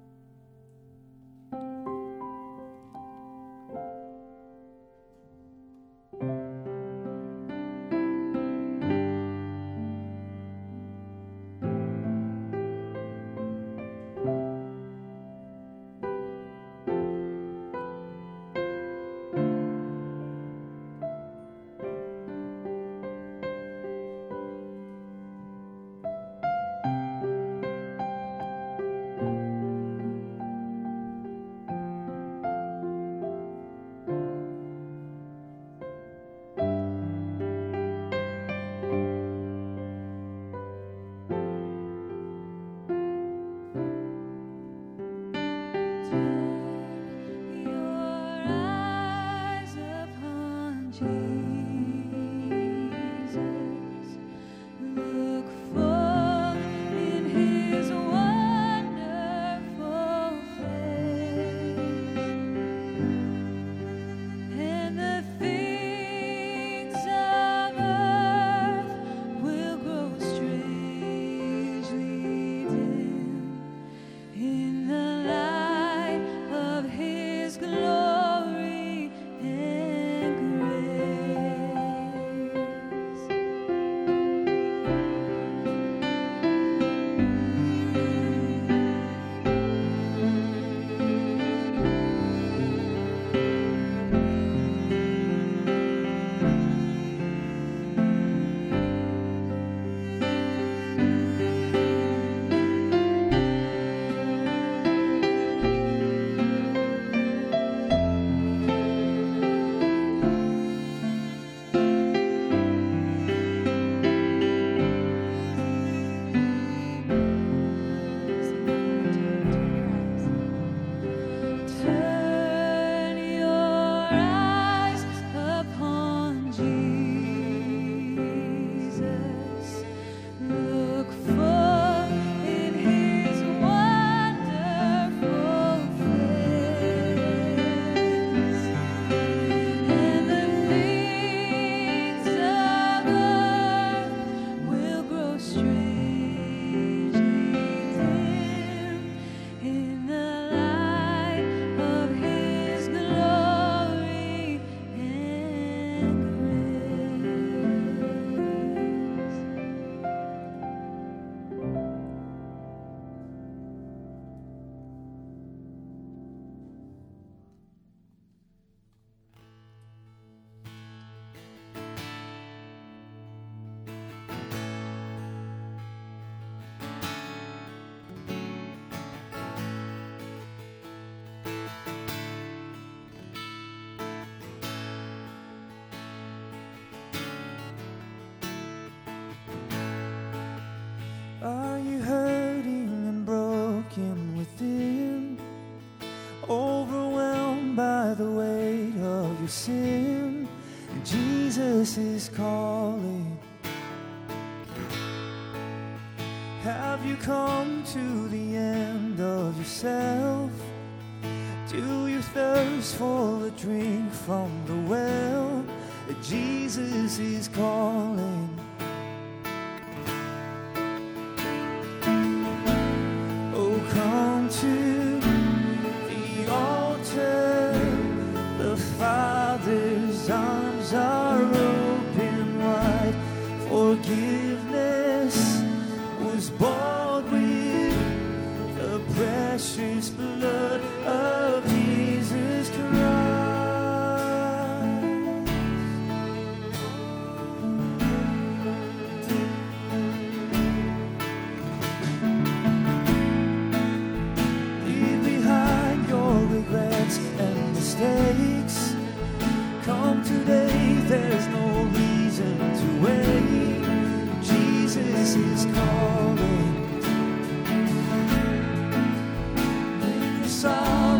Are you hurting and broken within? Overwhelmed by the weight of your sin? Jesus is calling. Have you come to the end of yourself? Do you thirst for a drink from the well? Jesus is calling. Come to the altar. The Father's arms are open wide. Forgiveness was bought with the precious blood of Jesus Christ. And mistakes. Come today, there's no reason to wait. Jesus is calling. Bring your sorrow.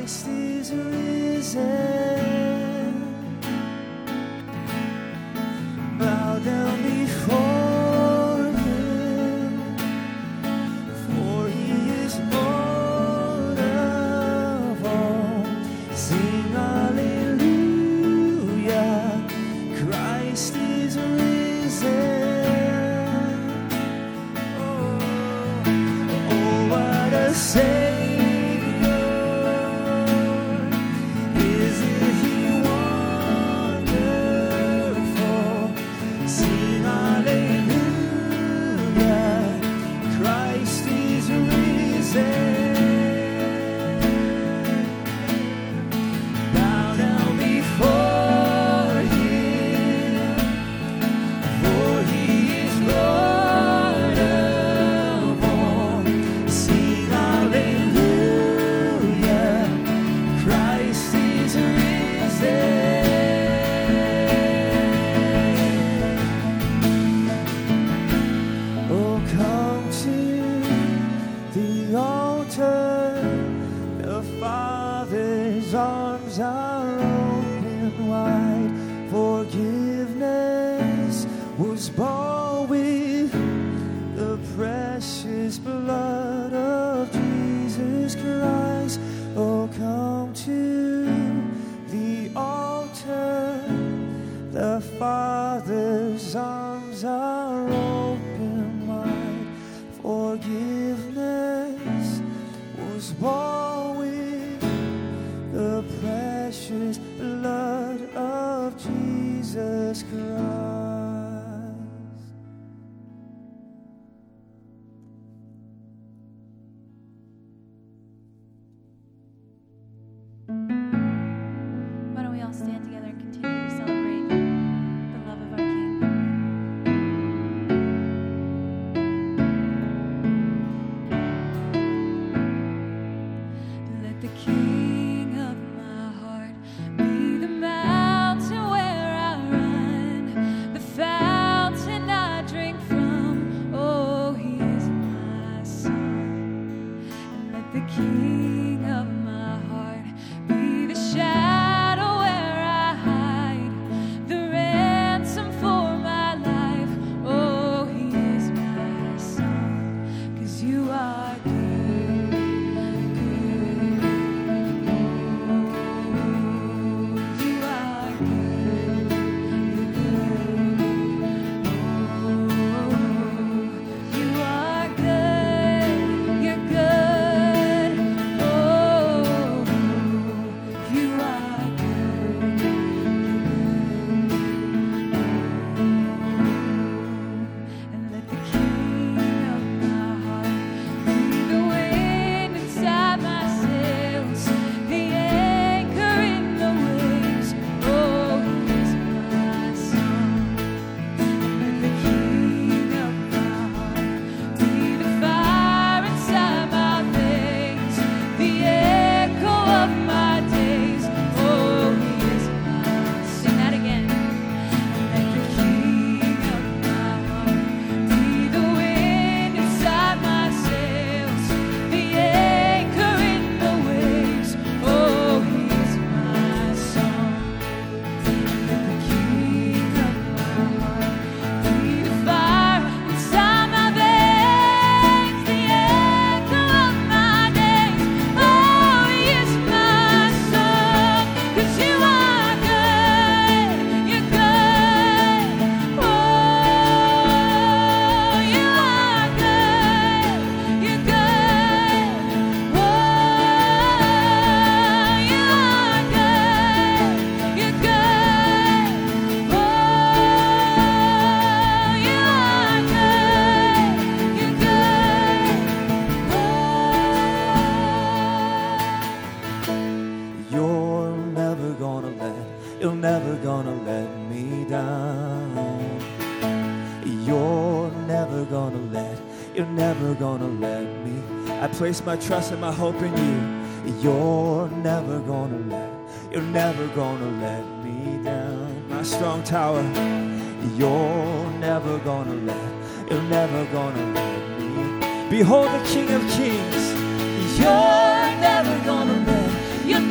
Christ is risen. Bow down before him, for he is Lord of all. Sing hallelujah, Christ is risen. Oh, what a Savior. Isn't he wonderful? Sing hallelujah, Christ is risen. Bow down before him, for he is Lord of all. Sing hallelujah, Christ is risen. Oh, come to the altar. The Father's arms are open wide. Forgiveness was bought with the precious blood of Jesus Christ. Oh, come to the altar. The Father's arms are open wide. Forgiveness was bought with the precious blood of Jesus Christ.
Why don't we all stand together and continue to celebrate the love of our King? Let the King of my heart be the mountain where I run, the fountain I drink from. Oh, he is my son. And let the King of my heart be the shadow where I hide, the ransom for my life. Oh, he is my son. 'Cause you are good, good. Oh, you are good, you're good. Oh, you are good, you're good. Oh, you are good, and let the King of my heart be the wind inside my sails, the anchor in the waves. Oh, he is my song. Let the King of my heart be the fire inside my veins, the echo of my days. Oh, he is my. Sing that again. Let the King of my heart be the wind inside my sails, the anchor in the waves. Oh, he is my song. Let the King of my heart be the fire inside my veins, the echo of my days. Oh, he is my song. 'Cause you are good, you're good. Oh, you are good, you're good. Oh, you are good, you're good. Oh, you are good, you're good.
You're never gonna let me down. You're never gonna let me. I place my trust and my hope in you. You're never gonna let me down. My strong tower. You're never gonna let me. Behold the King of Kings. You're never gonna let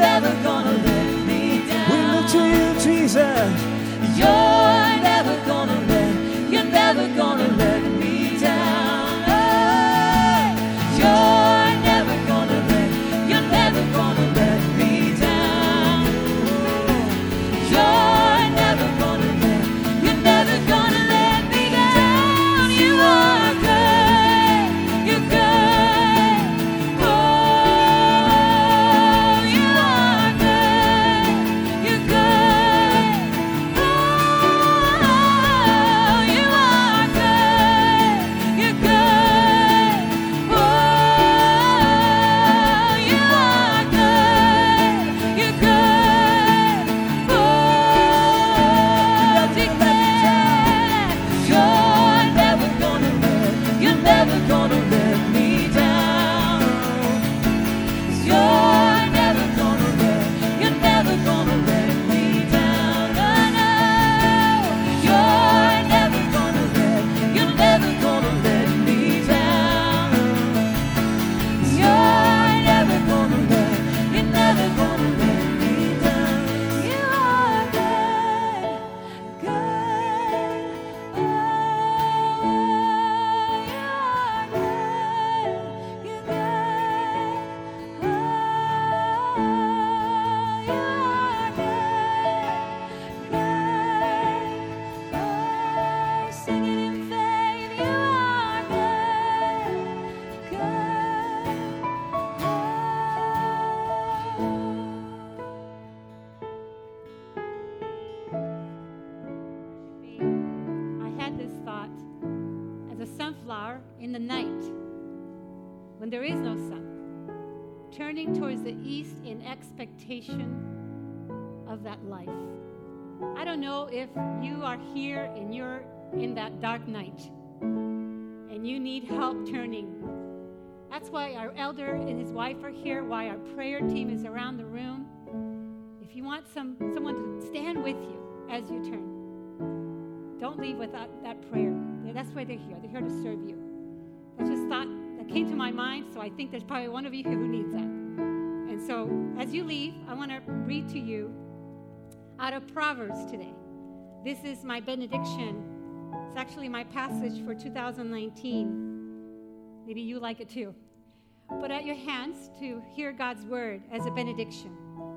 looking towards the east in expectation of that life. I don't know if you are here and you're in that dark night and you need help turning. That's why our elder and his wife are here, why our prayer team is around the room. If you want someone to stand with you as you turn, don't leave without that prayer. That's why they're here. They're here to serve you. That's just thought that came to my mind, so I think there's probably one of you who needs that. And so as you leave, I want to read to you out of Proverbs today. This is my benediction. It's actually my passage for 2019. Maybe you like it too. Put out your hands to hear God's word as a benediction.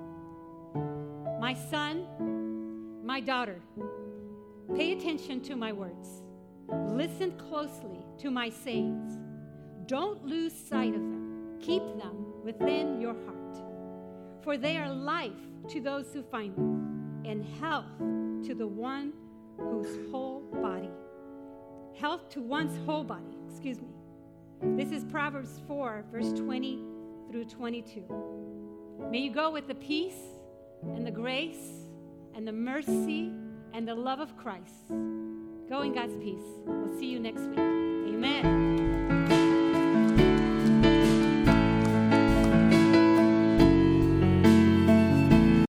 My son, my daughter, pay attention to my words. Listen closely to my sayings. Don't lose sight of them. Keep them within your heart. For they are life to those who find them, and health to the one whose whole body. Health to one's whole body, excuse me. This is Proverbs 4, verse 20 through 22. May you go with the peace and the grace and the mercy and the love of Christ. Go in God's peace. We'll see you next week. Amen.